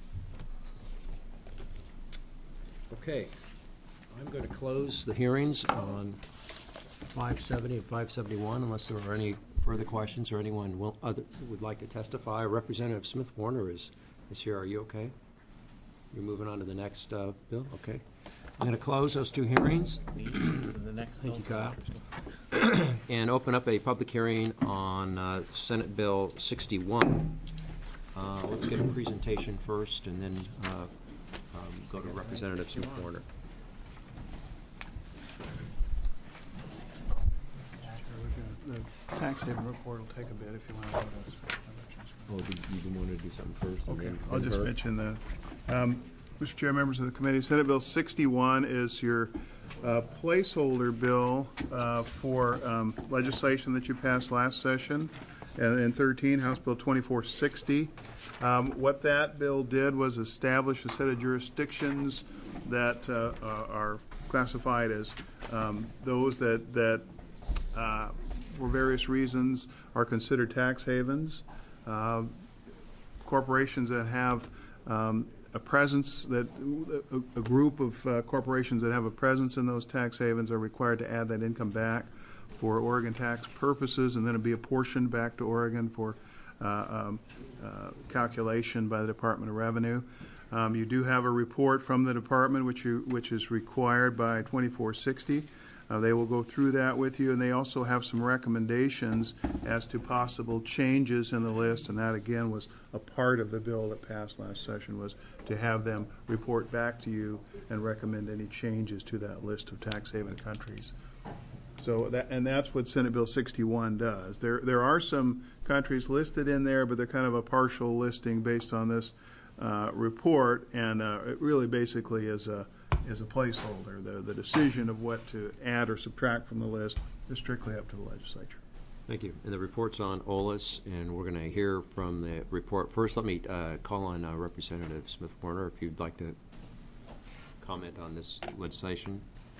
Okay, I'm going to close the hearings on five seventy and five seventy-one unless there are any further questions or anyone will, other, would like to testify. Representative Smith Warner is, is here. Are you okay? You're moving on to the next uh, bill? Okay. I'm going to close those two hearings. The next Thank you, bill's Kyle. And open up a public hearing on uh, Senate Bill sixty-one. Uh, let's get a presentation first and then uh, um, go to Representative Smith Warner. The tax haven report will take a bit if you want to go to. Oh, did you want to do something first? and Okay, then- I'll then just her? mention that. Um, Mister Chair, members of the committee, Senate Bill sixty-one is your uh, placeholder bill uh, for um, legislation that you passed last session. And in thirteen, House Bill twenty-four sixty. Um, what that bill did was establish a set of jurisdictions that uh, uh, are classified as um, those that, that uh, for various reasons are considered tax havens. Uh, corporations that have um, a presence, that a, a group of uh, corporations that have a presence in those tax havens are required to add that income back for Oregon tax purposes, and then it'd be apportioned back to Oregon for uh, um, uh, calculation by the Department of Revenue. Um, you do have a report from the department, which you which is required by twenty-four sixty. Uh, they will go through that with you, and they also have some recommendations as to possible changes in the list, and that again was a part of the bill that passed last session, was to have them report back to you and recommend any changes to that list of tax haven countries. So that, and that's what Senate Bill sixty-one does. There there are some countries listed in there, but they're kind of a partial listing based on this uh, report, and uh, it really basically is a is a placeholder. The, the decision of what to add or subtract from the list is strictly up to the legislature. Thank you. And the report's on O L A S, and we're going to hear from the report. First, let me uh, call on uh, Representative Smith Warner if you'd like to comment on this legislation.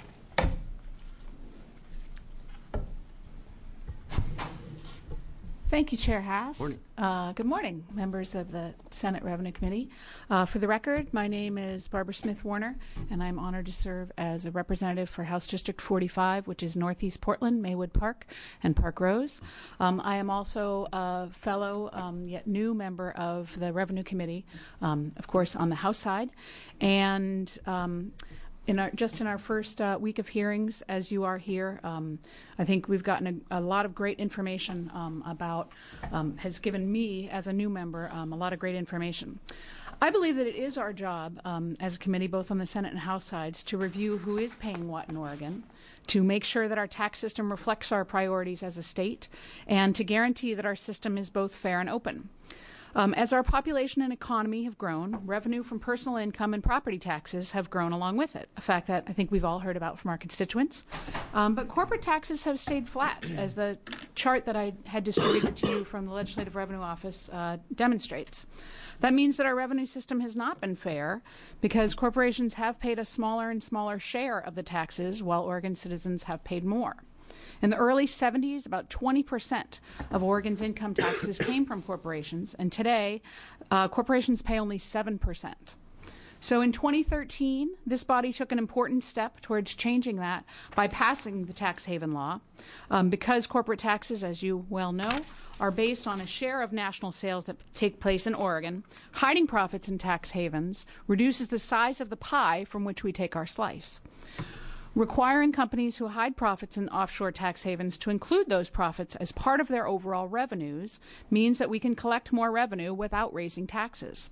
Thank you, Chair Haas. Morning. Uh, good morning, members of the Senate Revenue Committee. Uh, for the record, my name is Barbara Smith Warner, and I'm honored to serve as a representative for House District forty-five, which is Northeast Portland, Maywood Park, and Park Rose. Um, I am also a fellow, um, yet new member of the Revenue Committee, um, of course, on the House side. And um, In our, just in our first uh, week of hearings, as you are here, um, I think we've gotten a, a lot of great information um, about, um, has given me, as a new member, um, a lot of great information. I believe that it is our job um, as a committee, both on the Senate and House sides, to review who is paying what in Oregon, to make sure that our tax system reflects our priorities as a state, and to guarantee that our system is both fair and open. Um, as our population and economy have grown, revenue from personal income and property taxes have grown along with it, a fact that I think we've all heard about from our constituents. Um, but corporate taxes have stayed flat, as the chart that I had distributed to you from the Legislative Revenue Office uh, demonstrates. That means that our revenue system has not been fair because corporations have paid a smaller and smaller share of the taxes while Oregon citizens have paid more. In the early seventies, about twenty percent of Oregon's income taxes came from corporations, and today, uh, corporations pay only seven percent. So in twenty thirteen, this body took an important step towards changing that by passing the tax haven law. Um, because corporate taxes, as you well know, are based on a share of national sales that take place in Oregon, hiding profits in tax havens reduces the size of the pie from which we take our slice. Requiring companies who hide profits in offshore tax havens to include those profits as part of their overall revenues means that we can collect more revenue without raising taxes.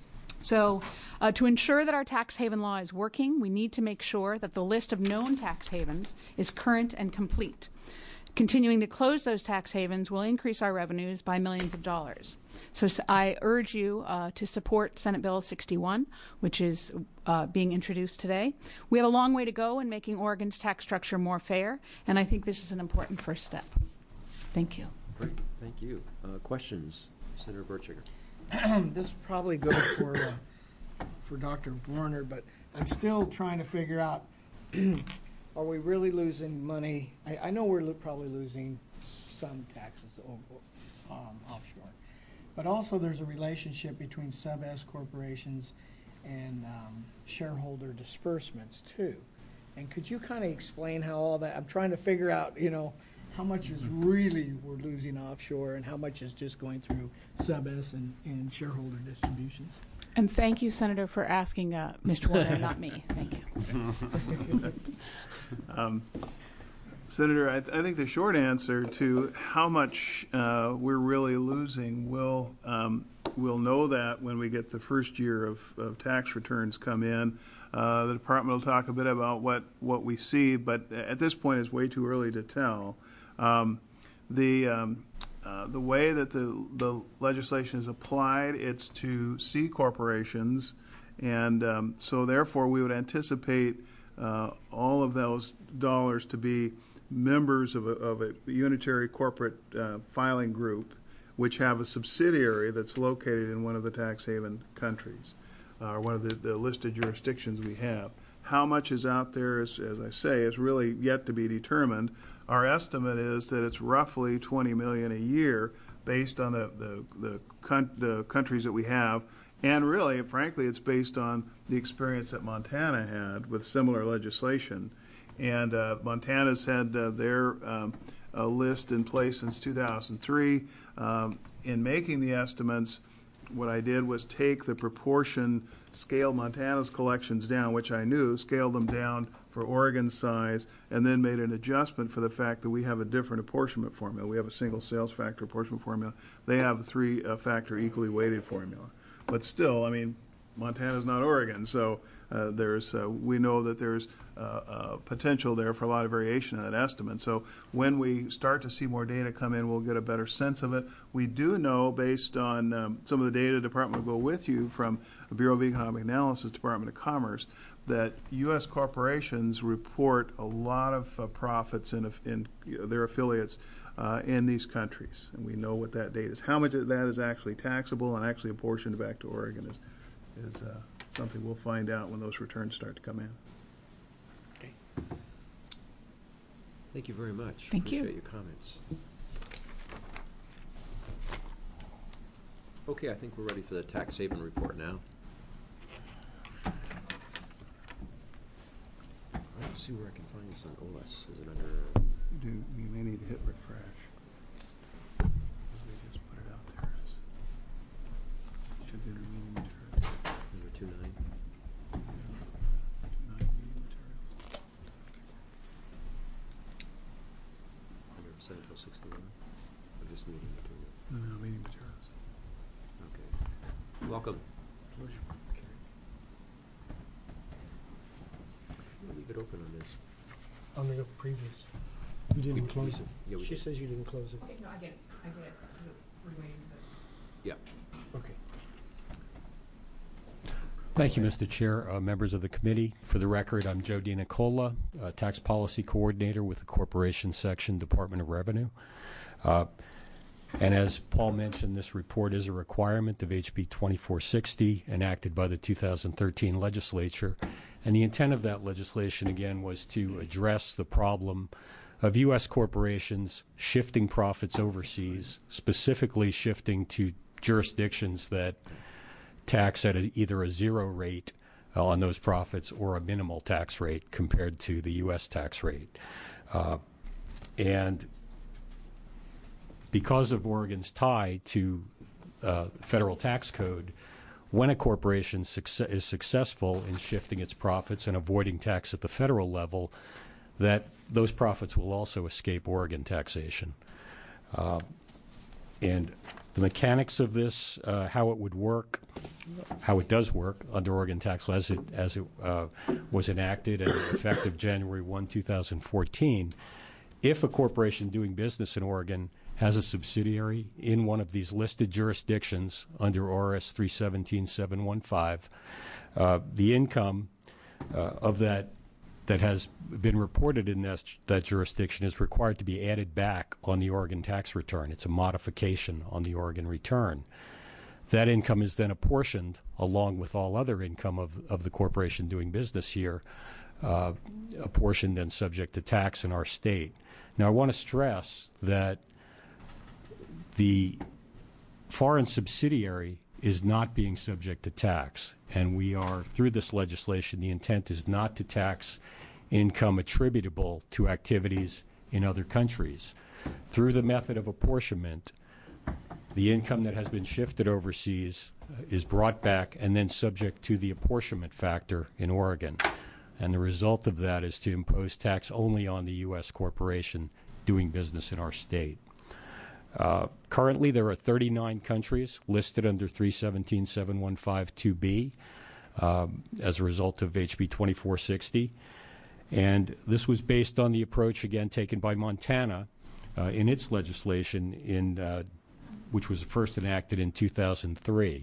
So uh, to ensure that our tax haven law is working, we need to make sure that the list of known tax havens is current and complete. Continuing to close those tax havens will increase our revenues by millions of dollars. So s- I urge you uh, to support Senate Bill sixty-one, which is uh, being introduced today. We have a long way to go in making Oregon's tax structure more fair, and I think this is an important first step. Thank you. Great, thank you. Uh, questions? Senator Bertschiger. This probably goes for, uh, for Doctor Warner, but I'm still trying to figure out, are we really losing money? I, I know we're lo- probably losing some taxes over, um, offshore, but also there's a relationship between sub-S corporations and um, shareholder disbursements too. And could you kind of explain how all that, I'm trying to figure out, you know, how much is really we're losing offshore and how much is just going through sub-S and, and shareholder distributions? And thank you, Senator, for asking uh, Mister Warner, not me. Thank you. Um, Senator, I, th- I think the short answer to how much uh, we're really losing, we'll, um, we'll know that when we get the first year of, of tax returns come in. Uh, the department will talk a bit about what, what we see, but at this point it's way too early to tell. Um, the um, uh, the way that the, the legislation is applied, it's to C corporations, and um, so therefore we would anticipate uh, all of those dollars to be members of a, of a unitary corporate uh, filing group, which have a subsidiary that's located in one of the tax haven countries, uh, or one of the, the listed jurisdictions we have. How much is out there, is, as I say, is really yet to be determined. Our estimate is that it's roughly twenty million dollars a year based on the, the, the, con- the countries that we have. And really, frankly, it's based on the experience that Montana had with similar legislation. And uh, Montana's had uh, their um, uh, list in place since two thousand three. Um, in making the estimates, what I did was take the proportion, scale Montana's collections down, which I knew, scaled them down for Oregon's size, and then made an adjustment for the fact that we have a different apportionment formula. We have a single sales factor apportionment formula. They have a three-factor equally weighted formula. But still, I mean, Montana's not Oregon, so uh, there's uh, we know that there's uh, uh, potential there for a lot of variation in that estimate. So when we start to see more data come in, we'll get a better sense of it. We do know, based on um, some of the data the department will go with you from the Bureau of Economic Analysis, Department of Commerce, that U S corporations report a lot of uh, profits in, in their affiliates uh, in these countries, and we know what that data is. How much of that is actually taxable and actually apportioned back to Oregon is is uh, something we'll find out when those returns start to come in. Okay. Thank you very much. Thank you. Appreciate your comments. Okay, I think we're ready for the tax haven report now. Let's see where I can find this on O S. Is it under? You do. You may need to hit refresh. They just put it out there. Should be the meeting materials. Number two nine. Not meeting materials. Under Senate Bill sixty-one. Or just meeting material. No, no, meeting materials. Okay. Welcome. Close your public hearing. We'll leave it open on this. On the previous. You didn't close it. Yeah, we She did. says you didn't close it. No, I did it. I did it. We're waiting for this. Yeah. Okay. Thank you, Mister Chair, uh, members of the committee. For the record, I'm Joe DiNicola, uh, Tax Policy Coordinator with the Corporation Section, Department of Revenue. Uh, and as Paul mentioned, this report is a requirement of H B twenty-four sixty, enacted by the two thousand thirteen legislature. And the intent of that legislation, again, was to address the problem of U S corporations shifting profits overseas, specifically shifting to jurisdictions that tax at a, either a zero rate uh, on those profits or a minimal tax rate compared to the U S tax rate. Uh, and because of Oregon's tie to uh, federal tax code, when a corporation success, is successful in shifting its profits and avoiding tax at the federal level, that those profits will also escape Oregon taxation. Uh, and the mechanics of this, uh, how it would work, how it does work under Oregon tax law as it, as it uh, was enacted and effective January first, two thousand fourteen, if a corporation doing business in Oregon has a subsidiary in one of these listed jurisdictions under R S three seventeen dash seven fifteen, uh, the income uh, of that that has been reported in that, that jurisdiction is required to be added back on the Oregon tax return. It's a modification on the Oregon return. That income is then apportioned along with all other income of, of the corporation doing business here, uh, apportioned and subject to tax in our state. Now, I want to stress that the foreign subsidiary is not being subject to tax, and we are, through this legislation, the intent is not to tax income attributable to activities in other countries. Through the method of apportionment, the income that has been shifted overseas uh, is brought back and then subject to the apportionment factor in Oregon. And the result of that is to impose tax only on the U S corporation doing business in our state. Uh, currently, there are thirty-nine countries listed under three seventeen dash seven fifteen two B um, as a result of H B twenty-four sixty. And this was based on the approach, again, taken by Montana uh, in its legislation, in, uh, which was first enacted in two thousand three.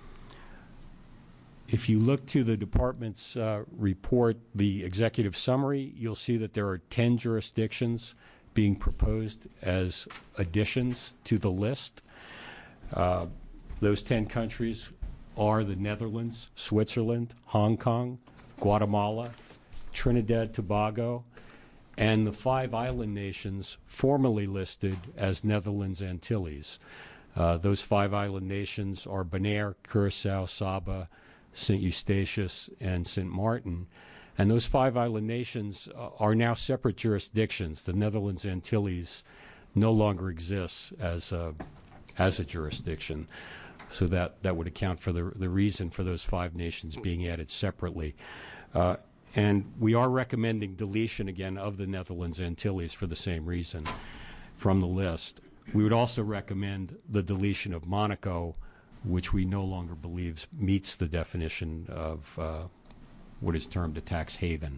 If you look to the department's uh, report, the executive summary, you'll see that there are ten jurisdictions being proposed as additions to the list. Uh, those ten countries are the Netherlands, Switzerland, Hong Kong, Guatemala, Trinidad, Tobago, and the five island nations formerly listed as Netherlands Antilles. Uh, those five island nations are Bonaire, Curacao, Saba, Saint Eustatius, and Saint Martin. And those five island nations uh, are now separate jurisdictions. The Netherlands Antilles no longer exists as a, as a jurisdiction. So that, that would account for the, the reason for those five nations being added separately. Uh, and we are recommending deletion, again, of the Netherlands Antilles for the same reason from the list. We would also recommend the deletion of Monaco, which we no longer believe meets the definition of uh, what is termed a tax haven.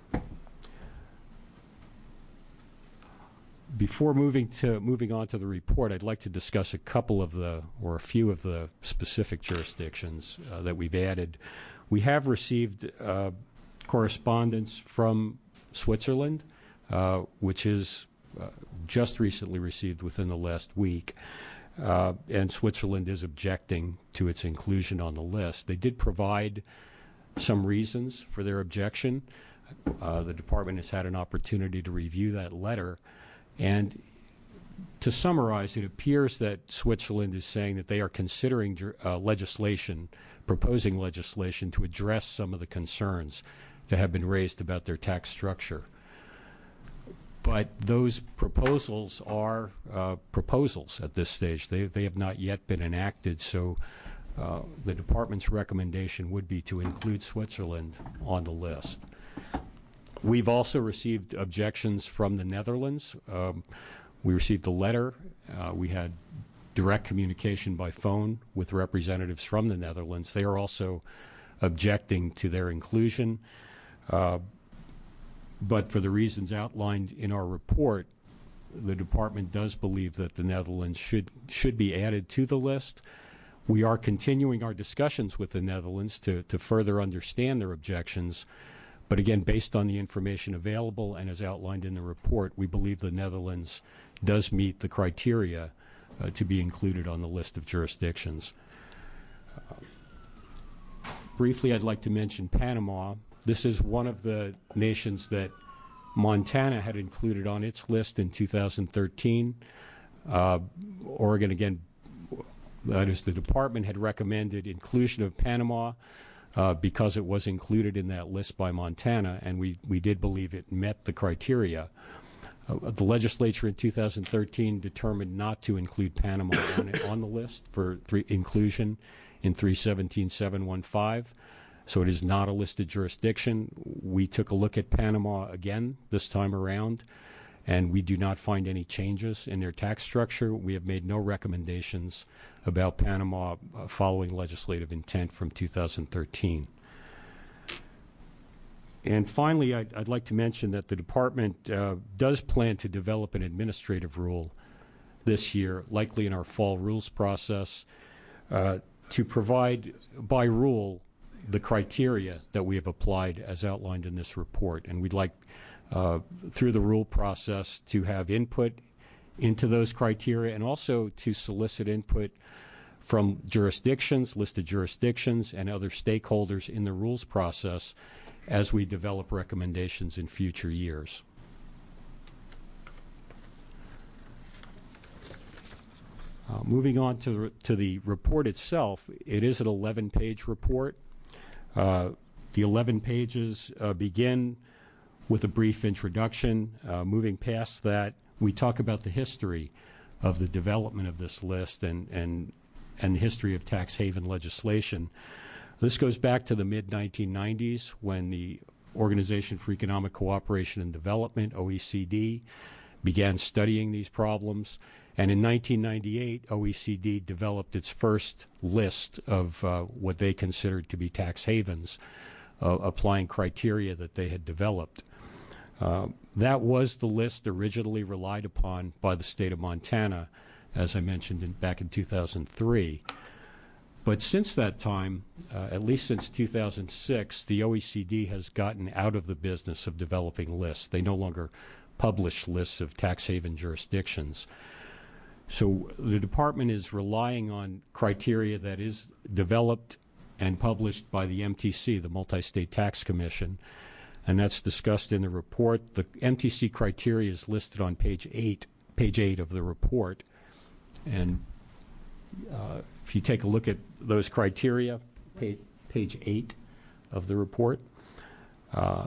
Before moving to moving on to the report, I'd like to discuss a couple of the, or a few of the specific jurisdictions uh, that we've added. We have received uh, correspondence from Switzerland, uh, which is uh, just recently received within the last week. Uh, and Switzerland is objecting to its inclusion on the list. They did provide some reasons for their objection. Uh, the department has had an opportunity to review that letter. And to summarize, it appears that Switzerland is saying that they are considering uh, legislation, proposing legislation to address some of the concerns that have been raised about their tax structure. But those proposals are uh, proposals at this stage. They, they have not yet been enacted, so uh, the department's recommendation would be to include Switzerland on the list. We've also received objections from the Netherlands. Um, we received a letter. Uh, we had direct communication by phone with representatives from the Netherlands. They are also objecting to their inclusion. Uh, But for the reasons outlined in our report, the department does believe that the Netherlands should should be added to the list. We are continuing our discussions with the Netherlands to, to further understand their objections. But again, based on the information available and as outlined in the report, we believe the Netherlands does meet the criteria uh, to be included on the list of jurisdictions. Uh, briefly, I'd like to mention Panama. This is one of the nations that Montana had included on its list in two thousand thirteen. Uh, Oregon, again, that is, the department had recommended inclusion of Panama uh, because it was included in that list by Montana, and we, we did believe it met the criteria. Uh, the legislature in two thousand thirteen determined not to include Panama on, on the list for three, inclusion in three seventeen dash seven fifteen. So it is not a listed jurisdiction. We took a look at Panama again this time around, and we do not find any changes in their tax structure. We have made no recommendations about Panama uh, following legislative intent from two thousand thirteen. and finally, I'd, I'd like to mention that the department uh, does plan to develop an administrative rule this year, likely in our fall rules process, uh, to provide by rule the criteria that we have applied as outlined in this report. And we'd like, uh, through the rule process, to have input into those criteria and also to solicit input from jurisdictions, listed jurisdictions, and other stakeholders in the rules process as we develop recommendations in future years. Uh, moving on to the, to the report itself, it is an eleven-page report. Uh, the eleven pages uh, begin with a brief introduction. Uh, moving past that, we talk about the history of the development of this list and, and, and the history of tax haven legislation. This goes back to the mid nineteen nineties when the Organization for Economic Cooperation and Development, O E C D, began studying these problems. And in nineteen ninety-eight, O E C D developed its first list of uh, what they considered to be tax havens, uh, applying criteria that they had developed. Uh, that was the list originally relied upon by the state of Montana, as I mentioned in, back in two thousand three. But since that time, uh, at least since two thousand six, the O E C D has gotten out of the business of developing lists. They no longer publish lists of tax haven jurisdictions. So the department is relying on criteria that is developed and published by the M T C, the Multi-State Tax Commission, and that's discussed in the report. The M T C criteria is listed on page eight, page eight of the report, and uh, if you take a look at those criteria, page, page eight of the report, uh,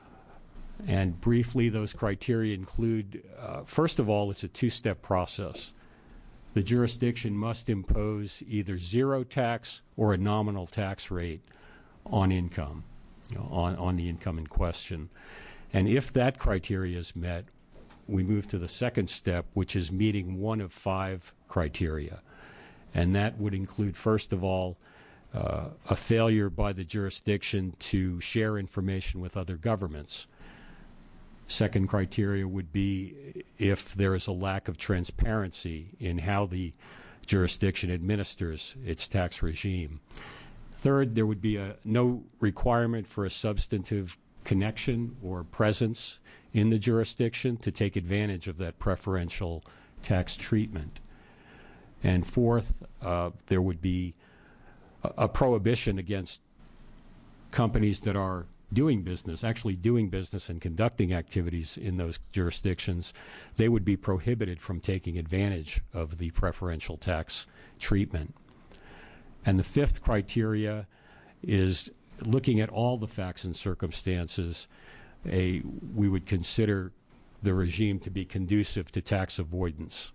and briefly, those criteria include, uh, first of all, it's a two-step process. The jurisdiction must impose either zero tax or a nominal tax rate on income, you know, on, on the income in question. And if that criteria is met, we move to the second step, which is meeting one of five criteria. And that would include, first of all, uh, a failure by the jurisdiction to share information with other governments. Second criteria would be if there is a lack of transparency in how the jurisdiction administers its tax regime. Third, there would be a, no requirement for a substantive connection or presence in the jurisdiction to take advantage of that preferential tax treatment. And fourth, uh, there would be a, a prohibition against companies that are doing business, actually doing business and conducting activities in those jurisdictions. They would be prohibited from taking advantage of the preferential tax treatment. And the fifth criteria is looking at all the facts and circumstances. A, we would consider the regime to be conducive to tax avoidance.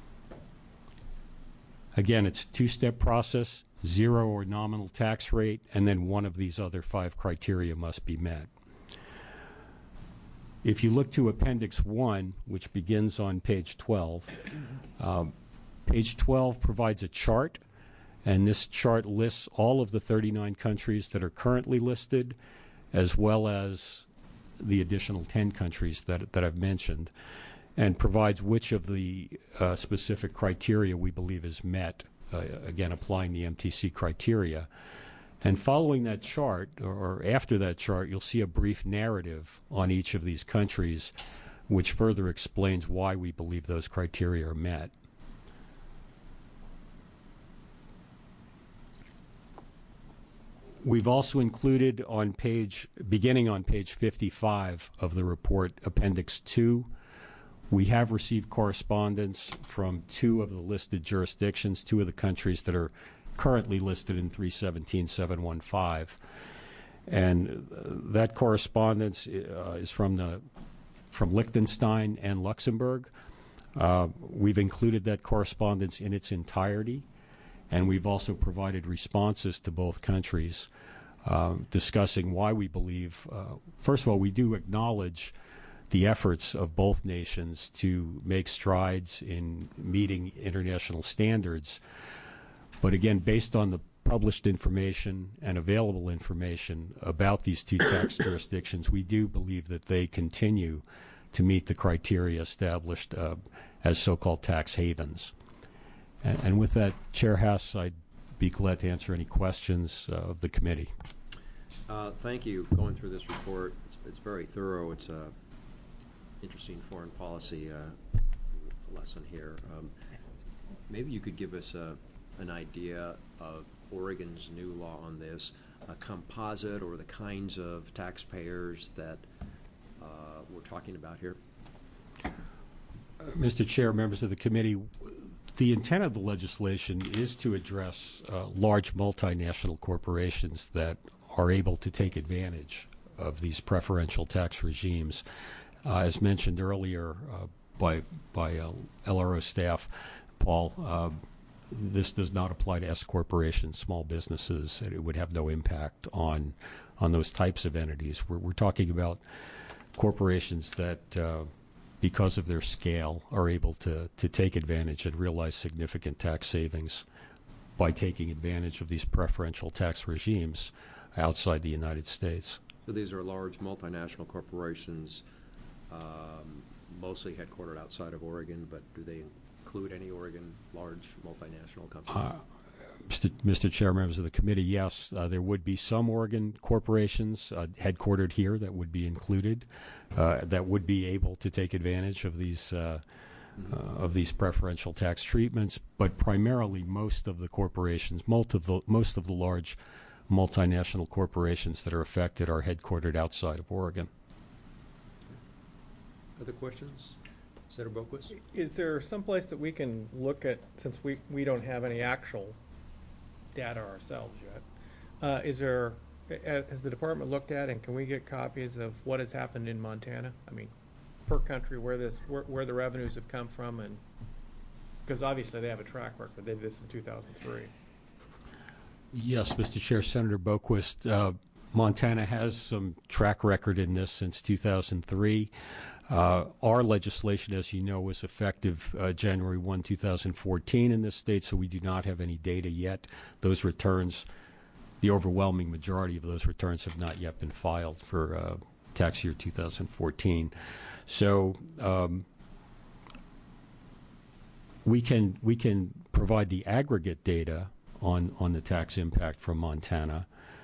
Again, it's a two-step process. Zero or nominal tax rate, and then one of these other five criteria must be met. If you look to Appendix one, which begins on page twelve, um, page twelve provides a chart, and this chart lists all of the thirty-nine countries that are currently listed, as well as the additional ten countries that, that I've mentioned, and provides which of the uh, specific criteria we believe is met. Uh, again, applying the M T C criteria. And following that chart, or, or after that chart, you'll see a brief narrative on each of these countries, which further explains why we believe those criteria are met. We've also included on page, beginning on page fifty-five of the report, Appendix two. We have received correspondence from two of the listed jurisdictions, two of the countries that are currently listed in three seventeen seven fifteen. And uh, that correspondence uh, is from the from Liechtenstein and Luxembourg. Uh, we've included that correspondence in its entirety, and we've also provided responses to both countries uh, discussing why we believe, uh, first of all, we do acknowledge the efforts of both nations to make strides in meeting international standards. But again, based on the published information and available information about these two tax jurisdictions, we do believe that they continue to meet the criteria established uh, as so-called tax havens. And, and with that, Chair Hess, I'd be glad to answer any questions uh, of the committee. Uh, thank you. Going through this report, it's, it's very thorough. It's a interesting foreign policy uh, lesson here. Um, maybe you could give us a, an idea of Oregon's new law on this, a composite or the kinds of taxpayers that uh, we're talking about here. Uh, Mister Chair, members of the committee, the intent of the legislation is to address uh, large multinational corporations that are able to take advantage of these preferential tax regimes. Uh, as mentioned earlier uh, by by uh, L R O staff, Paul, uh, this does not apply to S corporations, small businesses, and it would have no impact on on those types of entities. We're, we're talking about corporations that, uh, because of their scale, are able to, to take advantage and realize significant tax savings by taking advantage of these preferential tax regimes outside the United States. So these are large multinational corporations, um, mostly headquartered outside of Oregon, but do they include any Oregon large multinational companies? Uh, Mister Mister Chair, members of the committee, yes, uh, there would be some Oregon corporations uh, headquartered here that would be included, uh, that would be able to take advantage of these uh, mm-hmm. uh, of these preferential tax treatments. But primarily, most of the corporations, most of the most of the large multinational corporations that are affected are headquartered outside of Oregon. Other questions? Senator Boquist? Is there some place that we can look at, since we, we don't have any actual data ourselves yet, uh, is there, has the department looked at, and can we get copies of what has happened in Montana? I mean, per country, where this, where, where the revenues have come from, and, because obviously they have a track record. They did this in two thousand three. Yes, Mister Chair, Senator Boquist, uh, Montana has some track record in this since two thousand three. Uh, our legislation, as you know, was effective uh, January first, two thousand fourteen in this state, so we do not have any data yet. Those returns, the overwhelming majority of those returns have not yet been filed for uh, tax year two thousand fourteen. So um, we can we can provide the aggregate data on on the tax impact from Montana,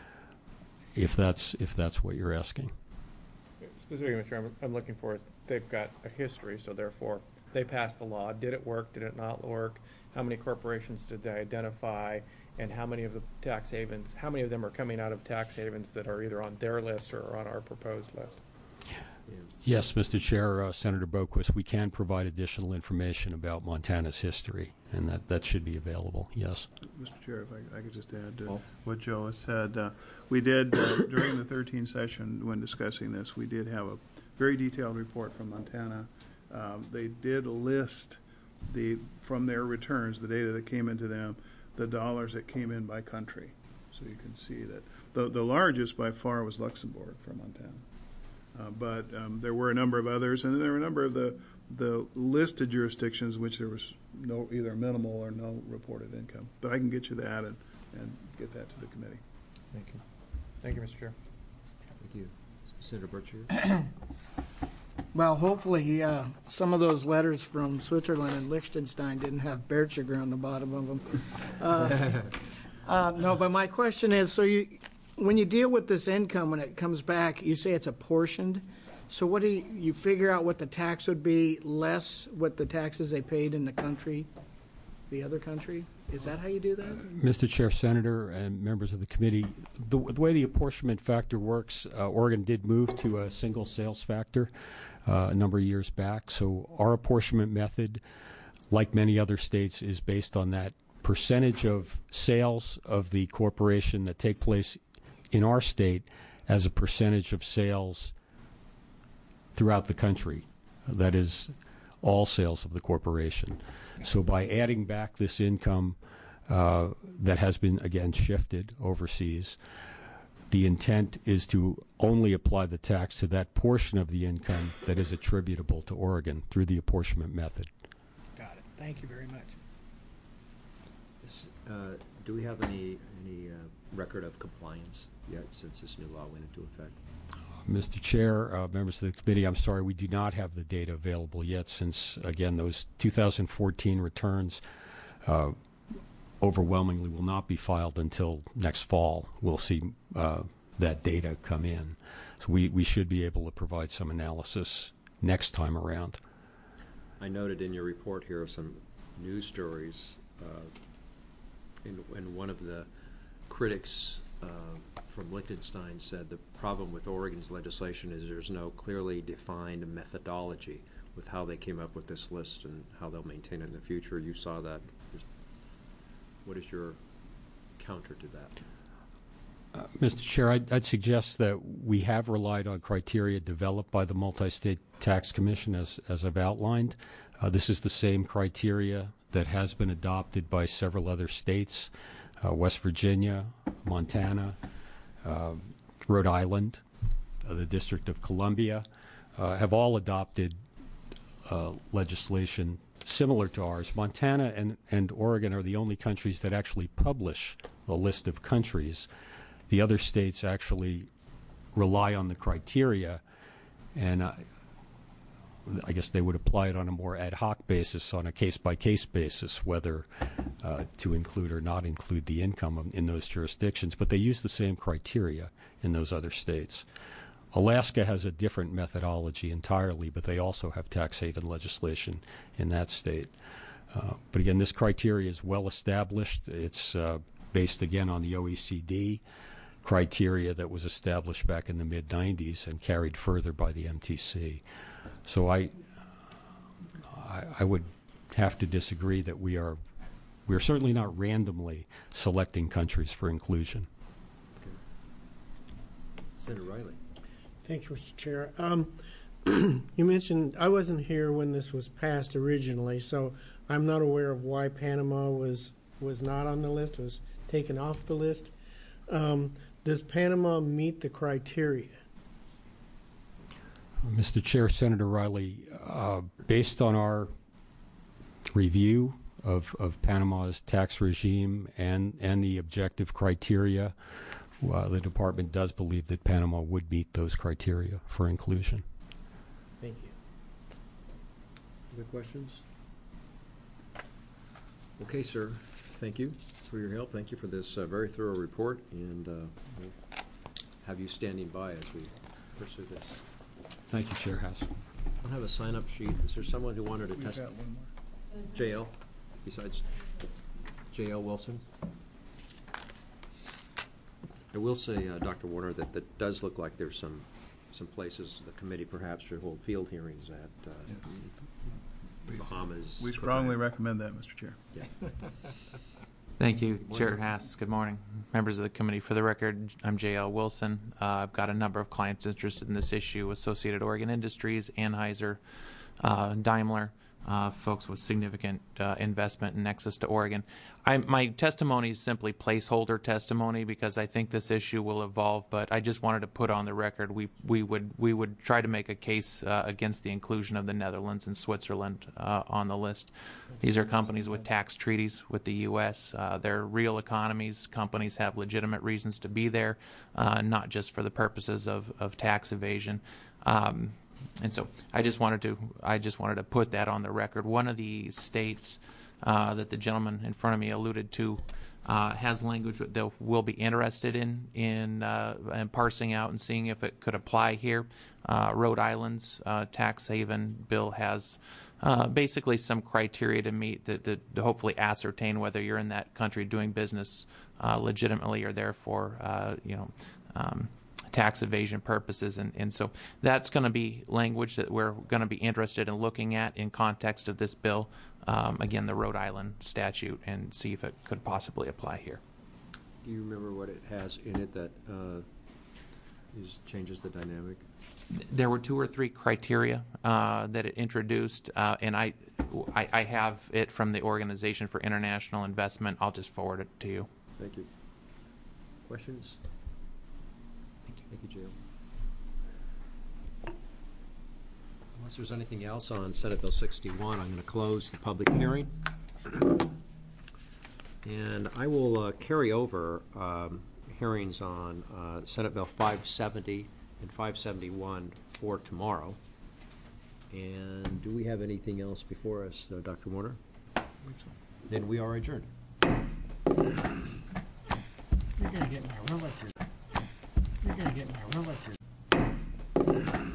if that's if that's what you're asking. Specifically, Mister Chairman, I'm looking for, they've got a history, so therefore they passed the law. Did it work? Did it not work? How many corporations did they identify? And how many of the tax havens, how many of them are coming out of tax havens that are either on their list or on our proposed list? Yeah. Yes, Mister Chair, uh, Senator Boquist, we can provide additional information about Montana's history, and that, that should be available, yes. Mister Chair, if I, I could just add to oh. what Joe has said. Uh, we did, uh, during the thirteenth session when discussing this, we did have a very detailed report from Montana. Um, they did list the from their returns, the data that came into them, the dollars that came in by country. So you can see that the, the largest by far was Luxembourg for Montana. Uh, but um, there were a number of others, and there were a number of the the listed jurisdictions in which there was no either minimal or no reported income. But I can get you that and, and get that to the committee. Thank you. Thank you, Mister Chair. Thank you. Senator Berkshire. Well, hopefully uh, some of those letters from Switzerland and Liechtenstein didn't have bear sugar on the bottom of them. Uh, uh, no, but my question is, so you, when you deal with this income, when it comes back, you say it's apportioned. So what do you, you figure out what the tax would be less what the taxes they paid in the country, the other country? Is that how you do that? Uh, Mister Chair, Senator, and members of the committee, the, the way the apportionment factor works, uh, Oregon did move to a single sales factor uh, a number of years back. So our apportionment method, like many other states, is based on that percentage of sales of the corporation that take place in our state as a percentage of sales throughout the country. That is all sales of the corporation. So by adding back this income uh, that has been, again, shifted overseas, the intent is to only apply the tax to that portion of the income that is attributable to Oregon through the apportionment method. Got it. Thank you very much. S- uh, Do we have any, any uh, record of compliance yet since this new law went into effect? Mister Chair, uh, members of the committee, I'm sorry, we do not have the data available yet since, again, those two thousand fourteen returns uh, overwhelmingly will not be filed until next fall. We'll see uh, that data come in. So we, we should be able to provide some analysis next time around. I noted in your report here some news stories, uh, and, and one of the critics uh, from Liechtenstein said the problem with Oregon's legislation is there's no clearly defined methodology with how they came up with this list and how they'll maintain it in the future. You saw that. What is your counter to that? Uh, Mister Chair, I'd, I'd suggest that we have relied on criteria developed by the Multi-State Tax Commission, as, as I've outlined. Uh, this is the same criteria that has been adopted by several other states, uh, West Virginia, Montana, uh, Rhode Island, uh, the District of Columbia, uh, have all adopted uh, legislation similar to ours. Montana and, and Oregon are the only countries that actually publish the list of countries. The other states actually rely on the criteria, and uh, I guess they would apply it on a more ad hoc basis, on a case-by-case basis, whether uh, to include or not include the income in those jurisdictions. But they use the same criteria in those other states. Alaska has a different methodology entirely, but they also have tax haven legislation in that state. Uh, but again, this criteria is well established. It's uh, based, again, on the O E C D criteria that was established back in the mid nineties and carried further by the M T C. So I, I, I would have to disagree that we are, we are certainly not randomly selecting countries for inclusion. Okay. Senator Riley. Thank you, Mister Chair. Um, you mentioned, I wasn't here when this was passed originally, so I'm not aware of why Panama was, was not on the list, was taken off the list. Um, does Panama meet the criteria? Mister Chair, Senator Riley, uh, based on our review of, of Panama's tax regime and, and the objective criteria, uh, the department does believe that Panama would meet those criteria for inclusion. Thank you. Other questions? Okay, sir. Thank you for your help. Thank you for this uh, very thorough report, and uh, we'll have you standing by as we pursue this. Thank you, Chair House. I don't have a sign-up sheet. Is there someone who wanted to We've test? got one more. J L, besides J L Wilson? I will say, uh, Doctor Warner, that that does look like there's some, some places the committee perhaps should hold field hearings at, uh, Yes. Bahamas. We strongly recommend that, Mister Chair. Yeah. Thank you, Chair Haas. Good morning, members of the committee. For the record, I'm J L Wilson. Uh, I've got a number of clients interested in this issue: Associated Oregon Industries, Anheuser, uh, Daimler, uh, folks with significant uh, investment and nexus to Oregon. I, my testimony is simply placeholder testimony because I think this issue will evolve. But I just wanted to put on the record we we would we would try to make a case uh, against the inclusion of the Netherlands and Switzerland uh, on the list. These are companies with tax treaties with the U S. Uh, they're real economies. Companies have legitimate reasons to be there, uh, not just for the purposes of, of tax evasion. Um, and so I just wanted to I just wanted to put that on the record. One of the states uh, that the gentleman in front of me alluded to uh, has language that they will be interested in in uh, and parsing out and seeing if it could apply here. Uh, Rhode Island's uh, tax haven bill has uh, basically some criteria to meet that, that to hopefully ascertain whether you're in that country doing business uh, legitimately or therefore uh, you know. Um, tax evasion purposes, and, and so that's going to be language that we're going to be interested in looking at in context of this bill, um, again, the Rhode Island statute, and see if it could possibly apply here. Do you remember what it has in it that uh, is, changes the dynamic? There were two or three criteria uh, that it introduced, uh, and I, I, I have it from the Organization for International Investment. I'll just forward it to you. Thank you. Questions? Thank you, Jill. Unless there's anything else on Senate Bill sixty-one, I'm going to close the public hearing. And I will uh, carry over um, hearings on uh, Senate Bill five seventy and five seventy-one for tomorrow. And do we have anything else before us, uh, Doctor Warner? Then we are adjourned. You're gonna get my relative. You're gonna get my relative.